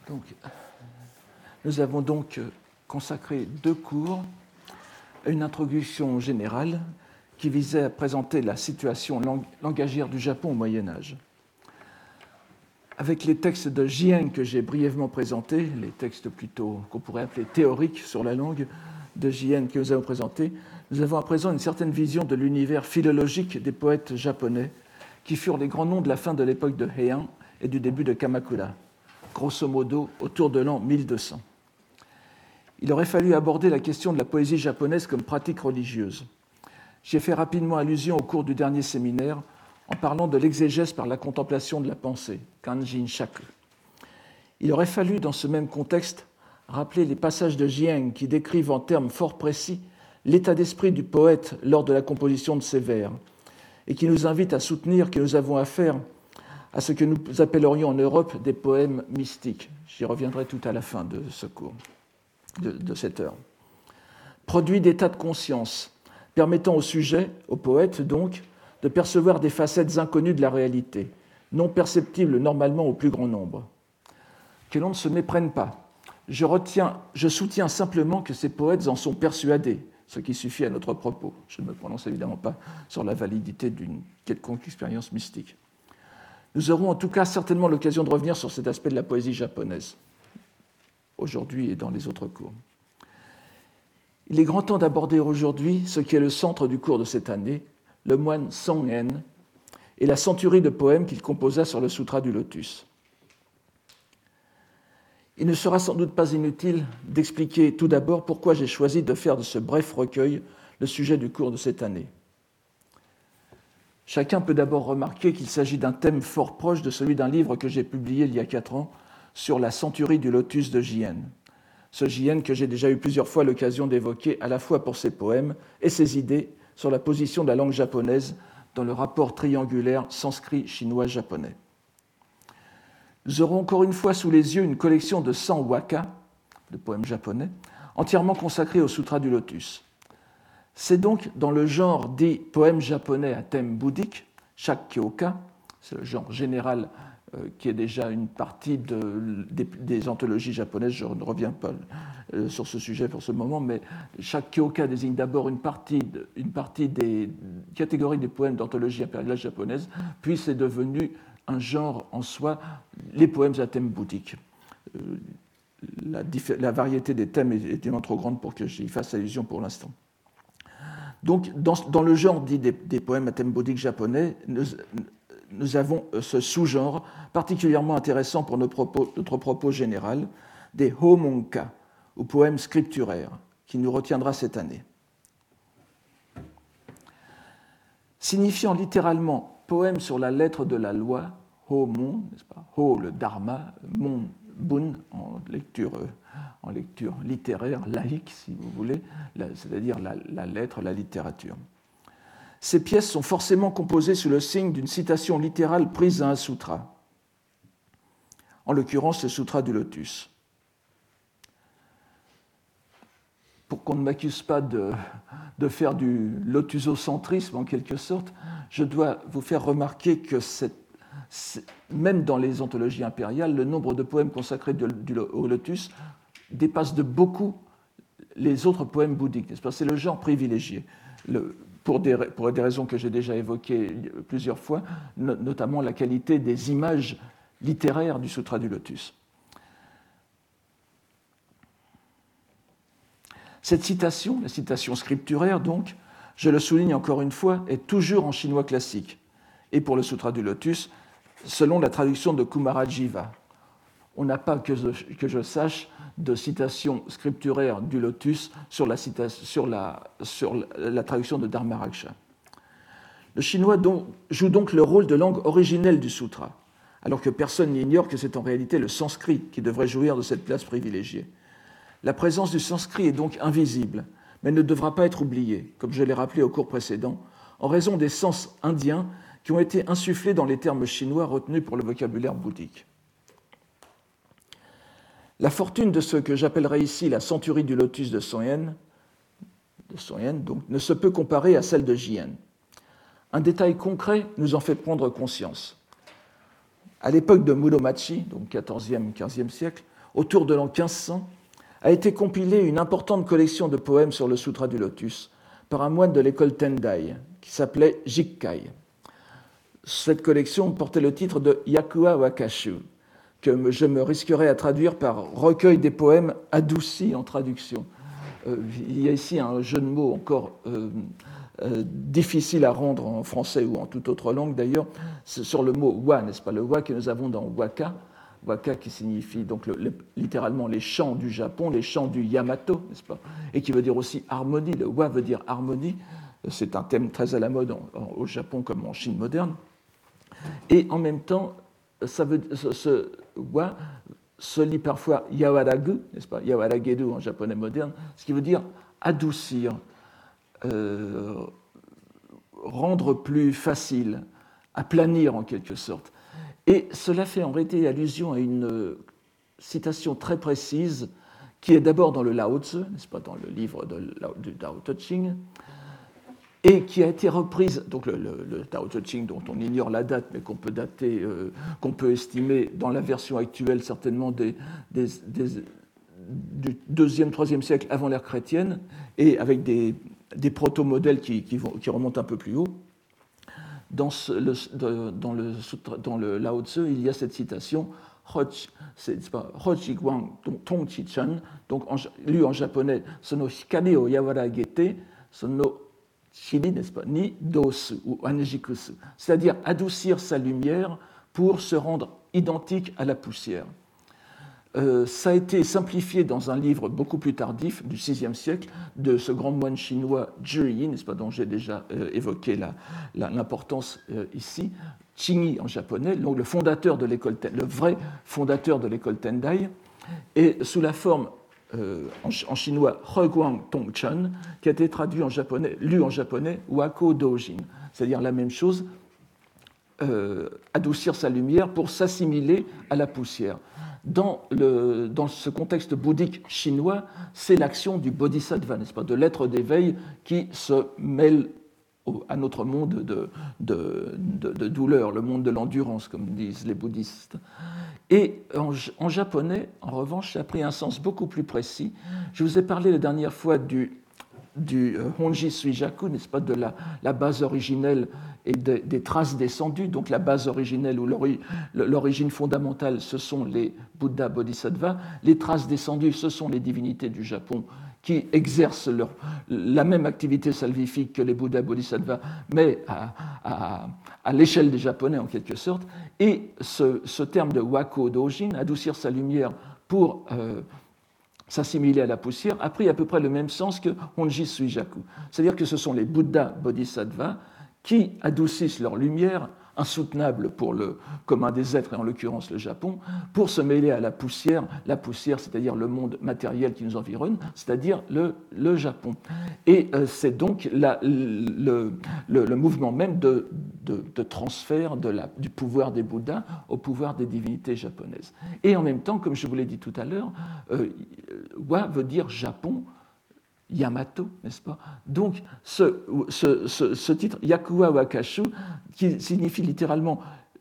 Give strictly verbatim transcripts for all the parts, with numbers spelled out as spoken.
Donc, nous avons donc consacré deux cours à une introduction générale qui visait à présenter la situation lang- langagière du Japon au Moyen-Âge. Avec les textes de Jien que j'ai brièvement présentés, les textes plutôt qu'on pourrait appeler théoriques sur la langue de Jien que nous avons présentés, nous avons à présent une certaine vision de l'univers philologique des poètes japonais qui furent les grands noms de la fin de l'époque de Heian et du début de Kamakura, grosso modo autour de l'an mille deux cents. Il aurait fallu aborder la question de la poésie japonaise comme pratique religieuse. J'y ai fait rapidement allusion au cours du dernier séminaire en parlant de l'exégèse par la contemplation de la pensée, Kanjin Shaku. Il aurait fallu, dans ce même contexte, rappeler les passages de Jien qui décrivent en termes fort précis l'état d'esprit du poète lors de la composition de ses vers et qui nous invitent à soutenir que nous avons affaire à ce que nous appellerions en Europe des poèmes mystiques. J'y reviendrai tout à la fin de ce cours, de, de cette heure. Produit d'état de conscience, permettant au sujet, au poète donc, de percevoir des facettes inconnues de la réalité, non perceptibles normalement au plus grand nombre. Que l'on ne se méprenne pas. Je, retiens, je soutiens simplement que ces poètes en sont persuadés, ce qui suffit à notre propos. Je ne me prononce évidemment pas sur la validité d'une quelconque expérience mystique. Nous aurons en tout cas certainement l'occasion de revenir sur cet aspect de la poésie japonaise, aujourd'hui et dans les autres cours. Il est grand temps d'aborder aujourd'hui ce qui est le centre du cours de cette année, le moine Song-en et la centurie de poèmes qu'il composa sur le Sutra du Lotus. Il ne sera sans doute pas inutile d'expliquer tout d'abord pourquoi j'ai choisi de faire de ce bref recueil le sujet du cours de cette année. Chacun peut d'abord remarquer qu'il s'agit d'un thème fort proche de celui d'un livre que j'ai publié il y a quatre ans sur la centurie du Lotus de Jien. Ce Jien que j'ai déjà eu plusieurs fois l'occasion d'évoquer à la fois pour ses poèmes et ses idées sur la position de la langue japonaise dans le rapport triangulaire sanskrit-chinois-japonais. Nous aurons encore une fois sous les yeux une collection de cent waka, de poèmes japonais, entièrement consacrés au Sutra du Lotus. C'est donc dans le genre des poèmes japonais à thème bouddhique, Shakkyoka, c'est le genre général euh, qui est déjà une partie de, des, des anthologies japonaises, je ne reviens pas euh, sur ce sujet pour ce moment, mais Shakkyoka désigne d'abord une partie, de, une partie des catégories des poèmes d'anthologie impériale japonaise, puis c'est devenu un genre en soi, les poèmes à thème bouddhique. Euh, la, la variété des thèmes est évidemment trop grande pour que j'y fasse allusion pour l'instant. Donc, dans, dans le genre dit des, des poèmes à thème bouddhique japonais, nous, nous avons ce sous-genre particulièrement intéressant pour notre propos, notre propos général, des homonka, ou poèmes scripturaires, qui nous retiendra cette année. Signifiant littéralement poème sur la lettre de la loi, homon, n'est-ce pas, ho le dharma, mon bun en lecture, en lecture littéraire, laïque si vous voulez, c'est-à-dire la, la lettre, la littérature. Ces pièces sont forcément composées sous le signe d'une citation littérale prise à un sutra, en l'occurrence le Sutra du Lotus. Pour qu'on ne m'accuse pas de, de faire du lotusocentrisme en quelque sorte, je dois vous faire remarquer que cette, même dans les anthologies impériales, le nombre de poèmes consacrés de, du, au lotus dépasse de beaucoup les autres poèmes bouddhiques. N'est-ce pas ? C'est le genre privilégié, le, pour, des, pour des raisons que j'ai déjà évoquées plusieurs fois, no, notamment la qualité des images littéraires du Sutra du Lotus. Cette citation, la citation scripturaire donc, je le souligne encore une fois, est toujours en chinois classique, et pour le Sutra du Lotus, selon la traduction de Kumarajiva. On n'a pas, que je, que je sache, de citation scripturaire du Lotus sur la, citation, sur la, sur la traduction de Dharmaraksha. Le chinois donc, joue donc le rôle de langue originelle du sutra, alors que personne n'ignore que c'est en réalité le sanskrit qui devrait jouir de cette place privilégiée. La présence du sanskrit est donc invisible, mais ne devra pas être oubliée, comme je l'ai rappelé au cours précédent, en raison des sens indiens qui ont été insufflés dans les termes chinois retenus pour le vocabulaire bouddhique. La fortune de ce que j'appellerai ici la centurie du lotus de Song-en, de Song-en, donc, ne se peut comparer à celle de Jien. Un détail concret nous en fait prendre conscience. À l'époque de Muromachi, donc quatorzième, quinzième siècle, autour de l'an quinze cents, a été compilée une importante collection de poèmes sur le Sutra du Lotus par un moine de l'école Tendai qui s'appelait Jikkai. Cette collection portait le titre de Yakuwa Wakashu, que je me risquerais à traduire par recueil des poèmes adoucis en traduction. Euh, il y a ici un jeu de mots encore euh, euh, difficile à rendre en français ou en toute autre langue d'ailleurs, c'est sur le mot wa, n'est-ce pas, le wa que nous avons dans waka, waka qui signifie donc le, le, littéralement les chants du Japon, les chants du Yamato, n'est-ce pas, et qui veut dire aussi harmonie. Le wa veut dire harmonie. C'est un thème très à la mode en, en, au Japon comme en Chine moderne. Et en même temps, ça veut, ce, ce wa se lit parfois yawaragu, n'est-ce pas, yawarageru en japonais moderne, ce qui veut dire adoucir, euh, rendre plus facile, aplanir en quelque sorte. Et cela fait en réalité allusion à une citation très précise qui est d'abord dans le Lao Tzu, n'est-ce pas, dans le livre de, du Tao Te Ching, et qui a été reprise, donc le, le, le Tao Te Ching dont on ignore la date, mais qu'on peut dater, euh, qu'on peut estimer dans la version actuelle certainement des, des, des, du deuxième, troisième siècle avant l'ère chrétienne, et avec des, des proto-modèles qui, qui, vont, qui remontent un peu plus haut. Dans, ce, le, de, dans, le, dans le Lao Tzu, il y a cette citation Hoji Guang Tong Chi Chan, donc en, lu en japonais, Sono hikari o yawaragete, sono shiri, n'est-ce pas, ni dosu ou anejikusu, c'est-à-dire adoucir sa lumière pour se rendre identique à la poussière. Euh, ça a été simplifié dans un livre beaucoup plus tardif, du sixième siècle, de ce grand moine chinois Zhi Yi, n'est-ce pas, dont j'ai déjà euh, évoqué la, la, l'importance euh, ici, Qingyi en japonais, donc le fondateur de l'école, le vrai fondateur de l'école Tendai, et sous la forme euh, en, en chinois Heguang Tongchen, qui a été traduit en japonais, lu en japonais Wako Dojin, c'est-à-dire la même chose, euh, adoucir sa lumière pour s'assimiler à la poussière. Dans, le, dans ce contexte bouddhique chinois, c'est l'action du bodhisattva, n'est-ce pas, de l'être d'éveil qui se mêle au, à notre monde de, de, de, de douleur, le monde de l'endurance, comme disent les bouddhistes. Et en, en japonais, en revanche, ça a pris un sens beaucoup plus précis. Je vous ai parlé la dernière fois du, du Honji Suijaku, n'est-ce pas, de la, la base originelle et des, des traces descendues. Donc la base originelle ou l'origine fondamentale, ce sont les Bouddhas Bodhisattvas. Les traces descendues, ce sont les divinités du Japon qui exercent leur, la même activité salvifique que les Bouddhas Bodhisattvas, mais à, à, à l'échelle des Japonais en quelque sorte. Et ce, ce terme de Wako Dojin, adoucir sa lumière pour euh, s'assimiler à la poussière, a pris à peu près le même sens que Honji Suijaku. C'est-à-dire que ce sont les Bouddhas Bodhisattvas qui adoucissent leur lumière, insoutenable pour le commun des êtres, et en l'occurrence le Japon, pour se mêler à la poussière, la poussière, c'est-à-dire le monde matériel qui nous environne, c'est-à-dire le, le Japon. Et euh, c'est donc la, le, le, le mouvement même de, de, de transfert de la, du pouvoir des Bouddhas au pouvoir des divinités japonaises. Et en même temps, comme je vous l'ai dit tout à l'heure, euh, wa veut dire Japon, Yamato, n'est-ce pas? Donc, ce, ce, ce, ce titre, Yakuwa Wakashu, qui signifie littéralement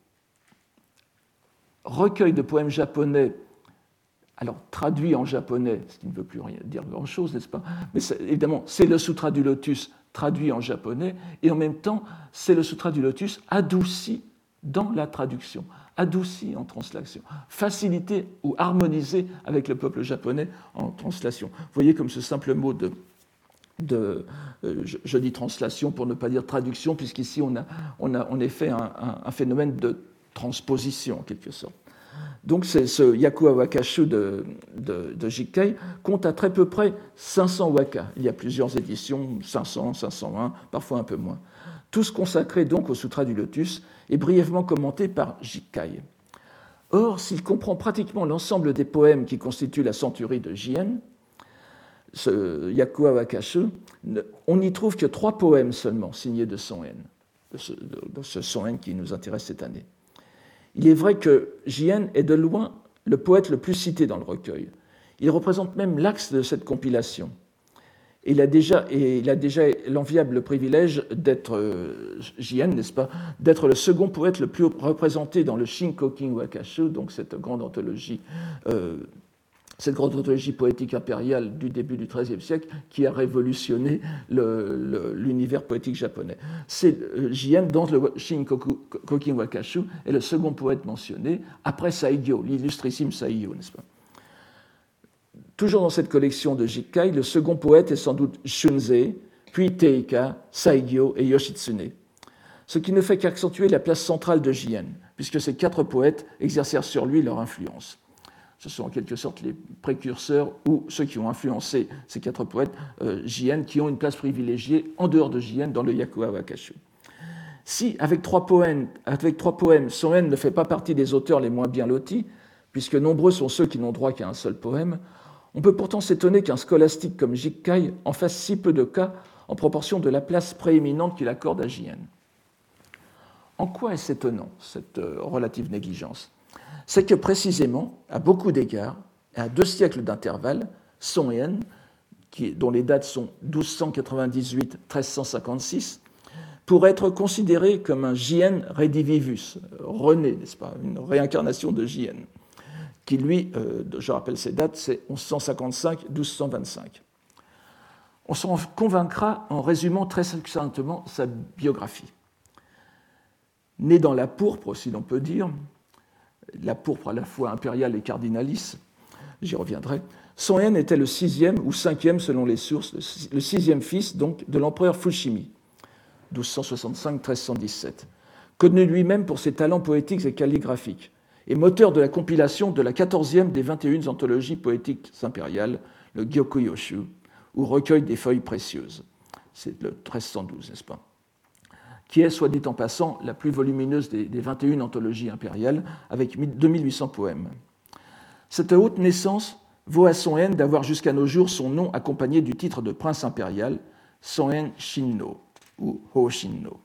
recueil de poèmes japonais, alors traduit en japonais, ce qui ne veut plus rien dire grand-chose, n'est-ce pas? Mais évidemment, c'est le Sutra du Lotus traduit en japonais, et en même temps, c'est le Sutra du Lotus adouci dans la traduction, adouci en translation, facilité ou harmonisé avec le peuple japonais en translation. Vous voyez comme ce simple mot de, de euh, je, je dis translation pour ne pas dire traduction, puisqu'ici on a, on a en effet un, un, un phénomène de transposition en quelque sorte. Donc c'est ce Yakuwa Wakashu de, de, de Jikkai compte à très peu près cinq cents wakas. Il y a plusieurs éditions, cinq cents, cinq cent un, parfois un peu moins. Tous consacrés donc au Sutra du Lotus et brièvement commentés par Jikkai. Or, s'il comprend pratiquement l'ensemble des poèmes qui constituent la centurie de Jien, ce Yakuwa Wakashu, on n'y trouve que trois poèmes seulement signés de Son En, de ce, de, de ce Son En qui nous intéresse cette année. Il est vrai que Jien est de loin le poète le plus cité dans le recueil. Il représente même l'axe de cette compilation. Il a déjà, et il a déjà l'enviable privilège d'être, euh, Jien, n'est-ce pas, d'être le second poète le plus représenté dans le Shinkokin Wakashu, donc cette grande anthologie euh, cette grande anthologie poétique impériale du début du treizième siècle qui a révolutionné le, le, l'univers poétique japonais. C'est euh, Jien, dans le Shinkoku Kokin Wakashu, est le second poète mentionné, après Saigyo, l'illustrissime Saigyo, n'est-ce pas? Toujours dans cette collection de Jikkai, le second poète est sans doute Shunzei, puis Teika, Saigyo et Yoshitsune, ce qui ne fait qu'accentuer la place centrale de Jien, puisque ces quatre poètes exercèrent sur lui leur influence. Ce sont en quelque sorte les précurseurs ou ceux qui ont influencé ces quatre poètes euh, Jien, qui ont une place privilégiée en dehors de Jien dans le Yakuwa Wakashu. Si, avec trois poèmes, avec trois poèmes Son-en ne fait pas partie des auteurs les moins bien lotis, puisque nombreux sont ceux qui n'ont droit qu'à un seul poème, on peut pourtant s'étonner qu'un scolastique comme Jikkai en fasse si peu de cas en proportion de la place prééminente qu'il accorde à Jien. En quoi est-ce étonnant, cette euh, relative négligence? C'est que précisément, à beaucoup d'égards, et à deux siècles d'intervalle, Son-en, dont les dates sont douze cent quatre-vingt-dix-huit à treize cent cinquante-six, pourrait être considéré comme un Jien redivivus, rené, n'est-ce pas, une réincarnation de Jien, qui lui, euh, je rappelle ces dates, c'est onze cent cinquante-cinq à douze cent vingt-cinq. On s'en convaincra en résumant très succinctement sa biographie. Né dans la pourpre, si l'on peut dire, la pourpre à la fois impériale et cardinalice, j'y reviendrai, Son-en était le sixième ou cinquième selon les sources, le sixième fils donc de l'empereur Fushimi, douze cent soixante-cinq à treize cent dix-sept, connu lui-même pour ses talents poétiques et calligraphiques, et moteur de la compilation de la quatorzième des vingt et une anthologies poétiques impériales, le Gyokuyoshu, ou recueil des feuilles précieuses. C'est le treize cent douze, n'est-ce pas? Qui est, soit dit en passant, la plus volumineuse des, des vingt et une anthologies impériales, avec deux mille huit cents poèmes. Cette haute naissance vaut à Son-en d'avoir jusqu'à nos jours son nom accompagné du titre de prince impérial, Son-en Shinno, ou Ho-Shinno.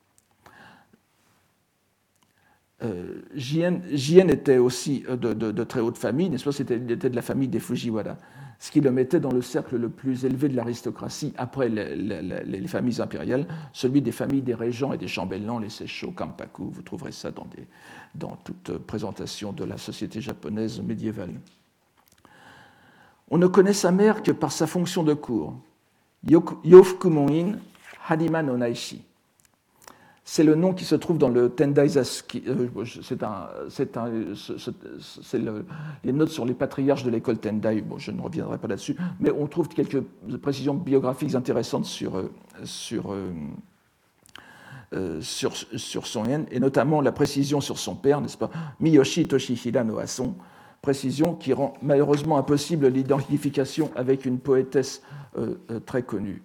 Euh, Jien, Jien était aussi de, de, de très haute famille, n'est-ce pas? C'était, il était de la famille des Fujiwara, ce qui le mettait dans le cercle le plus élevé de l'aristocratie après les, les, les familles impériales, celui des familles des régents et des chambellans, les Seisho, Kampaku. Vous trouverez ça dans, des, dans toute présentation de la société japonaise médiévale. On ne connaît sa mère que par sa fonction de cour, Yofukumon'in Harima no Naishi. C'est le nom qui se trouve dans le Tendai Zaski. C'est, un, c'est, un, c'est le, les notes sur les patriarches de l'école Tendai. Bon, je ne reviendrai pas là-dessus, mais on trouve quelques précisions biographiques intéressantes sur, sur, euh, sur, sur Son-en, et notamment la précision sur son père, n'est-ce pas, Miyoshi Toshihira no Ason, précision qui rend malheureusement impossible l'identification avec une poétesse euh, très connue.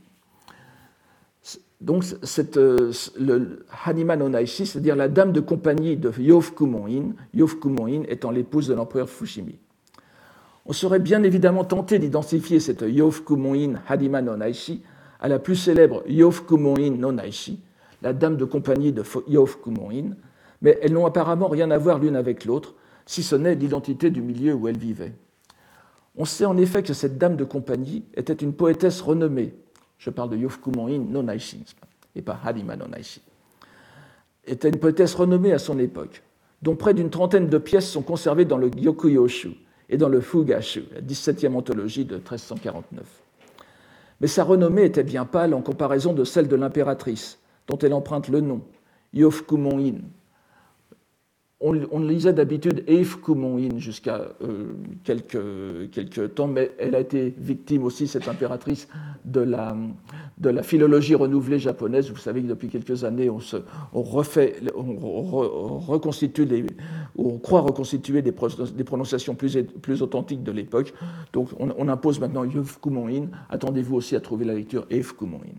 Donc, cette, le Harima no Naishi, c'est-à-dire la dame de compagnie de Yofukumon'in, Yofukumon'in étant l'épouse de l'empereur Fushimi. On serait bien évidemment tenté d'identifier cette Yofukumon'in Harima no Naishi à la plus célèbre Yofukumon'in no Naishi, la dame de compagnie de Yofukumon'in, mais elles n'ont apparemment rien à voir l'une avec l'autre, si ce n'est l'identité du milieu où elles vivaient. On sait en effet que cette dame de compagnie était une poétesse renommée. Je parle de Yofukumon'in no Naishi, et pas Harima no Naishi. Était une poétesse renommée à son époque, dont près d'une trentaine de pièces sont conservées dans le Gyokuyoshu et dans le Fugashu, la dix-septième anthologie de treize cent quarante-neuf. Mais sa renommée était bien pâle en comparaison de celle de l'impératrice, dont elle emprunte le nom, Yofukumon'in. On, on lisait d'habitude Eifukumon'in jusqu'à euh, quelques, quelques temps, mais elle a été victime aussi, cette impératrice, de la, de la philologie renouvelée japonaise. Vous savez que depuis quelques années, on, se, on, refait, on, re, on reconstitue les, on croit reconstituer des, des prononciations plus, plus authentiques de l'époque. Donc on, on impose maintenant Yofukumon'in. Attendez-vous aussi à trouver la lecture Eifukumon'in.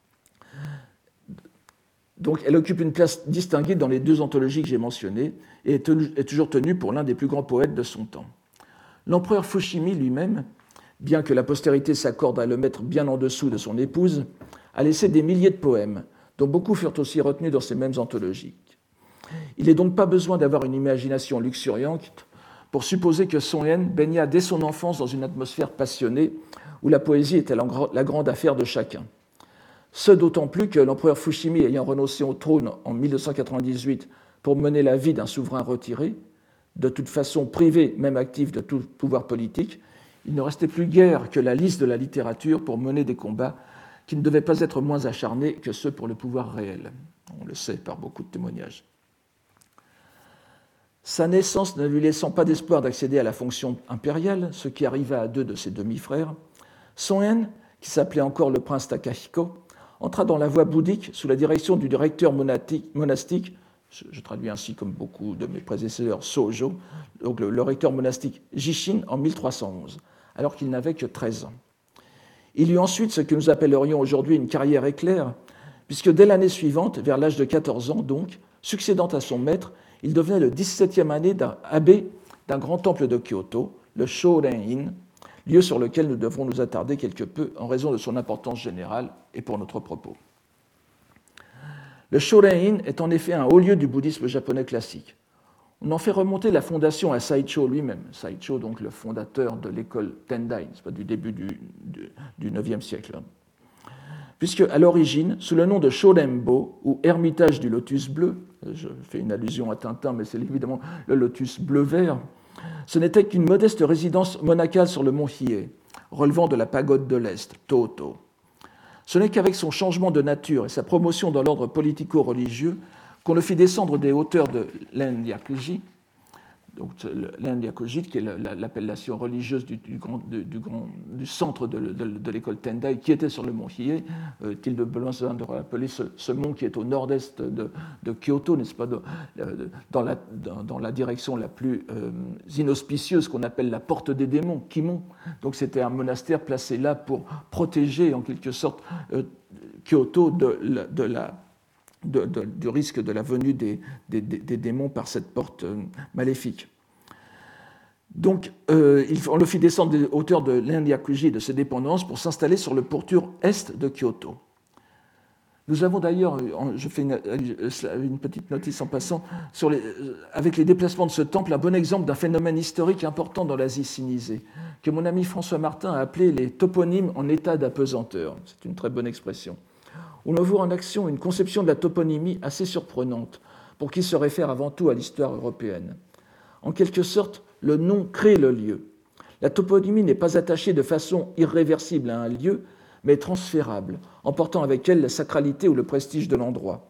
Donc, elle occupe une place distinguée dans les deux anthologies que j'ai mentionnées et est, tenu, est toujours tenue pour l'un des plus grands poètes de son temps. L'empereur Fushimi lui-même, bien que la postérité s'accorde à le mettre bien en dessous de son épouse, a laissé des milliers de poèmes, dont beaucoup furent aussi retenus dans ces mêmes anthologies. Il n'est donc pas besoin d'avoir une imagination luxuriante pour supposer que Son-en baigna dès son enfance dans une atmosphère passionnée où la poésie était la grande affaire de chacun. Ce d'autant plus que l'empereur Fushimi, ayant renoncé au trône en mille deux cent quatre-vingt-dix-huit pour mener la vie d'un souverain retiré, de toute façon privé, même actif, de tout pouvoir politique, il ne restait plus guère que la liste de la littérature pour mener des combats qui ne devaient pas être moins acharnés que ceux pour le pouvoir réel. On le sait par beaucoup de témoignages. Sa naissance ne lui laissant pas d'espoir d'accéder à la fonction impériale, ce qui arriva à deux de ses demi-frères, Son-en, qui s'appelait encore le prince Takahiko, entra dans la voie bouddhique sous la direction du directeur monastique, je traduis ainsi comme beaucoup de mes prédécesseurs, Sojo, donc le, le recteur monastique Jishin en mille trois cent onze, alors qu'il n'avait que treize ans. Il eut ensuite ce que nous appellerions aujourd'hui une carrière éclair, puisque dès l'année suivante, vers l'âge de quatorze ans donc, succédant à son maître, il devenait le dix-septième abbé d'un grand temple de Kyoto, le Shoren-in, lieu sur lequel nous devrons nous attarder quelque peu en raison de son importance générale et pour notre propos. Le Shoren-in est en effet un haut lieu du bouddhisme japonais classique. On en fait remonter la fondation à Saicho lui-même, Saicho donc le fondateur de l'école Tendai, c'est pas du début du, du, du neuvième siècle. Puisque à l'origine, sous le nom de Shorenbo, ou Ermitage du lotus bleu, je fais une allusion à Tintin, mais c'est évidemment le lotus bleu-vert, ce n'était qu'une modeste résidence monacale sur le mont Hiei, relevant de la pagode de l'Est, Toto. Ce n'est qu'avec son changement de nature et sa promotion dans l'ordre politico-religieux qu'on le fit descendre des hauteurs de l'Enryakuji, donc l'Enryakuji qui est l'appellation religieuse du, du, grand, du, du, grand, du centre de, de, de l'école Tendai, qui était sur le mont Hiei. Euh, il de besoin de rappeler ce, ce mont qui est au nord-est de, de Kyoto, n'est-ce pas, de, de, dans, la, dans, dans la direction la plus euh, inauspicieuse qu'on appelle la porte des démons, Kimon. Donc c'était un monastère placé là pour protéger en quelque sorte euh, Kyoto de la, de la De, de, du risque de la venue des, des, des démons par cette porte euh, maléfique. Donc, euh, on le fit descendre des hauteurs de l'Enryakuji et de ses dépendances pour s'installer sur le pourtour est de Kyoto. Nous avons d'ailleurs, je fais une, une petite notice en passant, sur les, avec les déplacements de ce temple, un bon exemple d'un phénomène historique important dans l'Asie sinisée, que mon ami François Martin a appelé les toponymes en état d'apesanteur. C'est une très bonne expression. On a vu en action une conception de la toponymie assez surprenante, pour qui se réfère avant tout à l'histoire européenne. En quelque sorte, le nom crée le lieu. La toponymie n'est pas attachée de façon irréversible à un lieu, mais transférable, emportant avec elle la sacralité ou le prestige de l'endroit.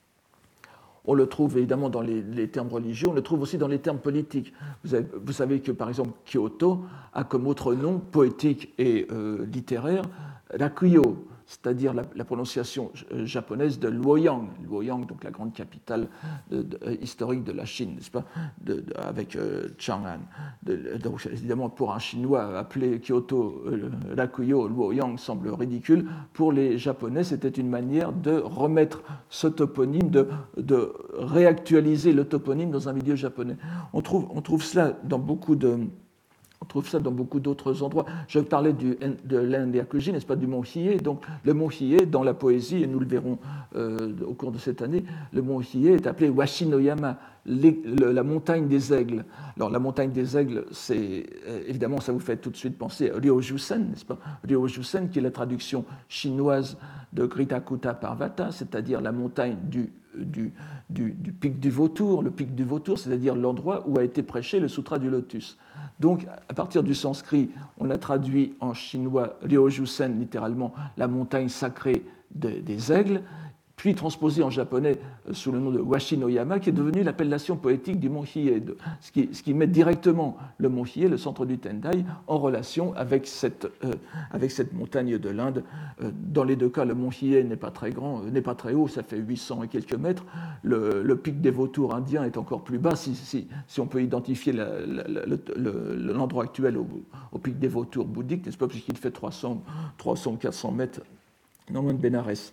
On le trouve évidemment dans les, les termes religieux, on le trouve aussi dans les termes politiques. Vous, avez, vous savez que, par exemple, Kyoto a comme autre nom poétique et euh, littéraire Rakuyo, c'est-à-dire la, la prononciation japonaise de Luoyang, Luoyang, donc la grande capitale de, de, historique de la Chine, n'est-ce pas, de, de, avec euh, Chang'an. De, donc, évidemment, pour un Chinois, appeler Kyoto euh, Rakuyo, Luoyang semble ridicule. Pour les Japonais, c'était une manière de remettre ce toponyme, de, de réactualiser le toponyme dans un milieu japonais. On trouve, on trouve cela dans beaucoup de... On trouve ça dans beaucoup d'autres endroits. Je parlais du, de l'Enryakuji, n'est-ce pas, du mont Hiei. Donc, le mont Hiei, dans la poésie, et nous le verrons euh, au cours de cette année, le mont Hiei est appelé Washinoyama, les, le, la montagne des aigles. Alors, la montagne des aigles, c'est euh, évidemment, ça vous fait tout de suite penser à Ryojusen, n'est-ce pas, Ryojusen, qui est la traduction chinoise de Gritakuta Parvata, c'est-à-dire la montagne du, du, du, du pic du vautour. Le pic du vautour, c'est-à-dire l'endroit où a été prêché le Sutra du Lotus. Donc, à partir du sanskrit, on a traduit en chinois Ryojusen, littéralement la montagne sacrée de, des aigles, puis transposé en japonais sous le nom de Washinoyama, qui est devenu l'appellation poétique du mont Hiei, ce qui, ce qui met directement le mont Hiei, le centre du Tendai, en relation avec cette, euh, avec cette montagne de l'Inde. Euh, dans les deux cas, le mont Hiei n'est pas très grand, euh, n'est pas très haut, ça fait huit cents et quelques mètres. Le, le pic des vautours indiens est encore plus bas, si, si, si on peut identifier la, la, la, le, le, l'endroit actuel au, au pic des vautours bouddhiques, n'est-ce pas, puisqu'il fait trois cents, trois cents, quatre cents mètres, non loin de Bénarès.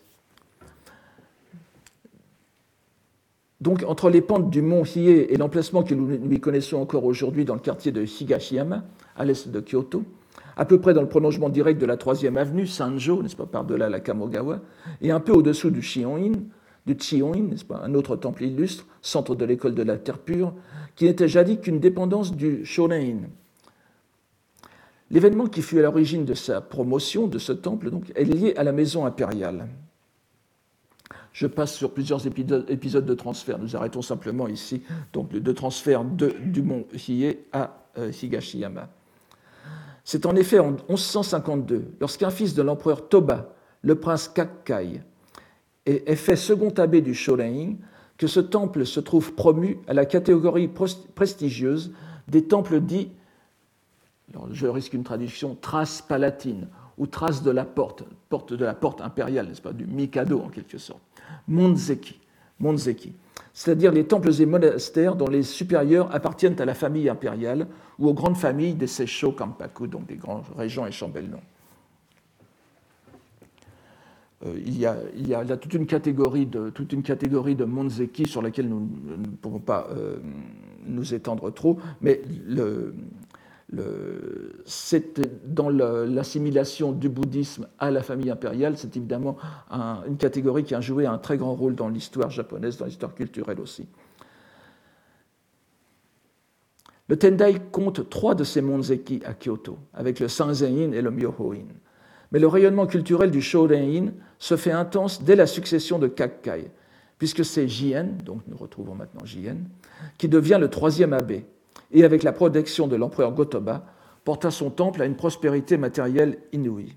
Donc, entre les pentes du mont Hiei et l'emplacement que nous lui connaissons encore aujourd'hui dans le quartier de Higashiyama, à l'est de Kyoto, à peu près dans le prolongement direct de la troisième avenue, Sanjo, n'est-ce pas, par-delà la Kamogawa, et un peu au-dessous du Shion-in, du Chion-in, n'est-ce pas, un autre temple illustre, centre de l'école de la Terre pure, qui n'était jadis qu'une dépendance du Shoren-in. L'événement qui fut à l'origine de sa promotion de ce temple donc, est lié à la maison impériale. Je passe sur plusieurs épisodes de transfert. Nous arrêtons simplement ici donc, de transfert de, du mont Hiei à euh, Higashiyama. C'est en effet en onze cent cinquante-deux, lorsqu'un fils de l'empereur Toba, le prince Kakkai, est fait second abbé du Shorein, que ce temple se trouve promu à la catégorie prestigieuse des temples dits, alors je risque une traduction, trace palatine, ou trace de la porte, porte de la porte impériale, n'est-ce pas, du Mikado en quelque sorte, Monzeki, Monzeki, c'est-à-dire les temples et monastères dont les supérieurs appartiennent à la famille impériale ou aux grandes familles des Seisho Kampaku, donc des grands régents et chambellans. Euh, il, y a, il y a là toute une catégorie de, toute une catégorie de Monzeki sur laquelle nous ne pouvons pas euh, nous étendre trop, mais le, le, c'est dans le, l'assimilation du bouddhisme à la famille impériale, c'est évidemment un, une catégorie qui a joué un très grand rôle dans l'histoire japonaise, dans l'histoire culturelle aussi. Le Tendai compte trois de ces Monzeki à Kyoto, avec le Sanzen-in et le Myoho-in. Mais le rayonnement culturel du Shoren-in se fait intense dès la succession de Kakkai, puisque c'est Jien, donc nous retrouvons maintenant Jien, qui devient le troisième abbé, et avec la protection de l'empereur Go-Toba, porta son temple à une prospérité matérielle inouïe.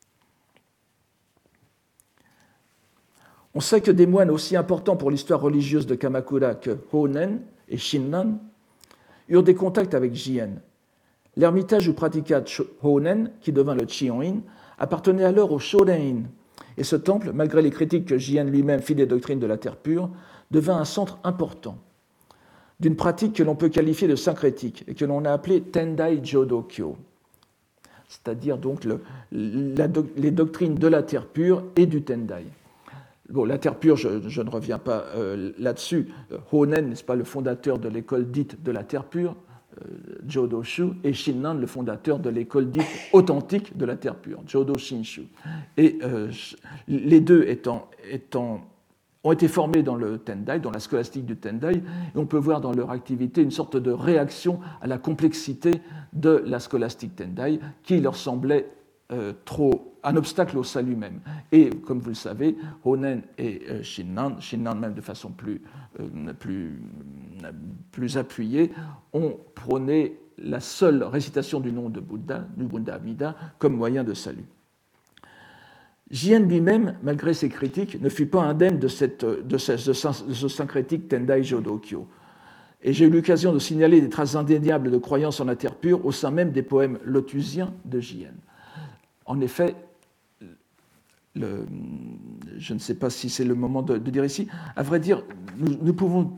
On sait que des moines aussi importants pour l'histoire religieuse de Kamakura que Honen et Shinran eurent des contacts avec Jien. L'ermitage où pratiqua Honen, qui devint le Chion-in, appartenait alors au Shoren-in, et ce temple, malgré les critiques que Jien lui-même fit des doctrines de la terre pure, devint un centre important d'une pratique que l'on peut qualifier de syncrétique et que l'on a appelée Tendai Jodokyo, c'est-à-dire donc le, la, les doctrines de la terre pure et du Tendai. Bon, la terre pure, je, je ne reviens pas euh, là-dessus. Honen, n'est-ce pas, le fondateur de l'école dite de la terre pure, Jodoshu, et Shinran, le fondateur de l'école dite authentique de la terre pure, Jodo Shinshu. Et euh, les deux étant, étant, ont été formés dans le Tendai, dans la scolastique du Tendai, et on peut voir dans leur activité une sorte de réaction à la complexité de la scolastique Tendai qui leur semblait euh, trop un obstacle au salut même. Et comme vous le savez, Honen et euh, Shinran, Shinran même de façon plus, euh, plus, plus appuyée, ont prôné la seule récitation du nom de Bouddha, du Bouddha Amida, comme moyen de salut. Jien lui-même, malgré ses critiques, ne fut pas indemne de, cette, de, ce, de ce syncrétique Tendai Jodokyo. Et j'ai eu l'occasion de signaler des traces indéniables de croyance en la terre pure au sein même des poèmes lotusiens de Jien. En effet, le, je ne sais pas si c'est le moment de, de dire ici, à vrai dire, nous, nous pouvons...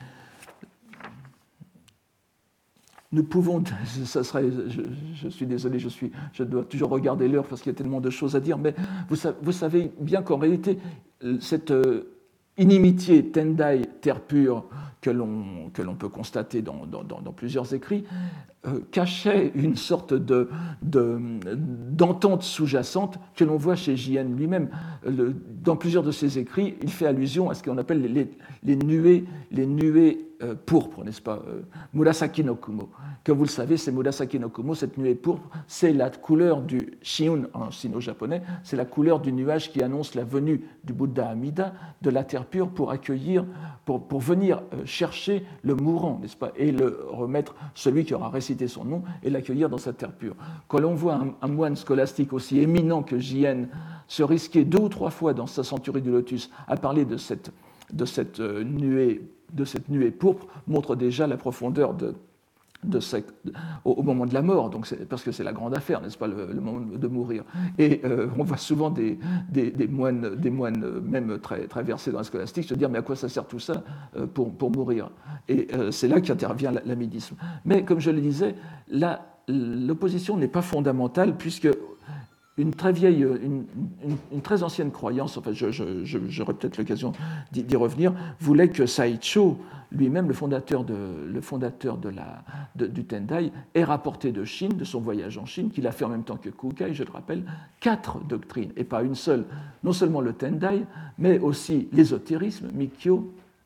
Nous pouvons, ça serait, je, je suis désolé, je, suis, je dois toujours regarder l'heure parce qu'il y a tellement de choses à dire, mais vous, vous savez bien qu'en réalité, cette inimitié Tendai, terre pure, que l'on, que l'on peut constater dans, dans, dans plusieurs écrits, euh, cachait une sorte de, de, d'entente sous-jacente que l'on voit chez Jien lui-même. Le, dans plusieurs de ses écrits, il fait allusion à ce qu'on appelle les, les, les nuées, les nuées euh, pourpres, n'est-ce pas, euh, Murasaki no Kumo. Comme vous le savez, c'est Murasaki no Kumo, cette nuée pourpre, c'est la couleur du Shiun en sino-japonais, c'est la couleur du nuage qui annonce la venue du Bouddha Amida, de la terre pure, pour accueillir, pour, pour venir euh, chercher le mourant, n'est-ce pas, et le remettre, celui qui aura récité son nom, et l'accueillir dans sa terre pure. Quand l'on voit un, un moine scolastique aussi éminent que Jien se risquer deux ou trois fois dans sa centurie du lotus à parler de cette, de cette, euh, nuée, de cette nuée pourpre, montre déjà la profondeur de, de ce, au, au moment de la mort, donc c'est, parce que c'est la grande affaire, n'est-ce pas, le, le moment de mourir. Et euh, on voit souvent des, des, des, moines, des moines, même très, très versés dans la scolastique, se dire mais à quoi ça sert tout ça euh, pour, pour mourir. Et euh, c'est là qu'intervient l'amidisme. Mais comme je le disais, la, l'opposition n'est pas fondamentale puisque une très vieille, une, une, une très ancienne croyance, enfin je, je, je, j'aurai peut-être l'occasion d'y, d'y revenir, voulait que Saicho, lui-même le fondateur, de, le fondateur de la, de, du Tendai, ait rapporté de Chine, de son voyage en Chine, qu'il a fait en même temps que Kukai, je le rappelle, quatre doctrines, et pas une seule, non seulement le Tendai, mais aussi l'ésotérisme, Mikkyo,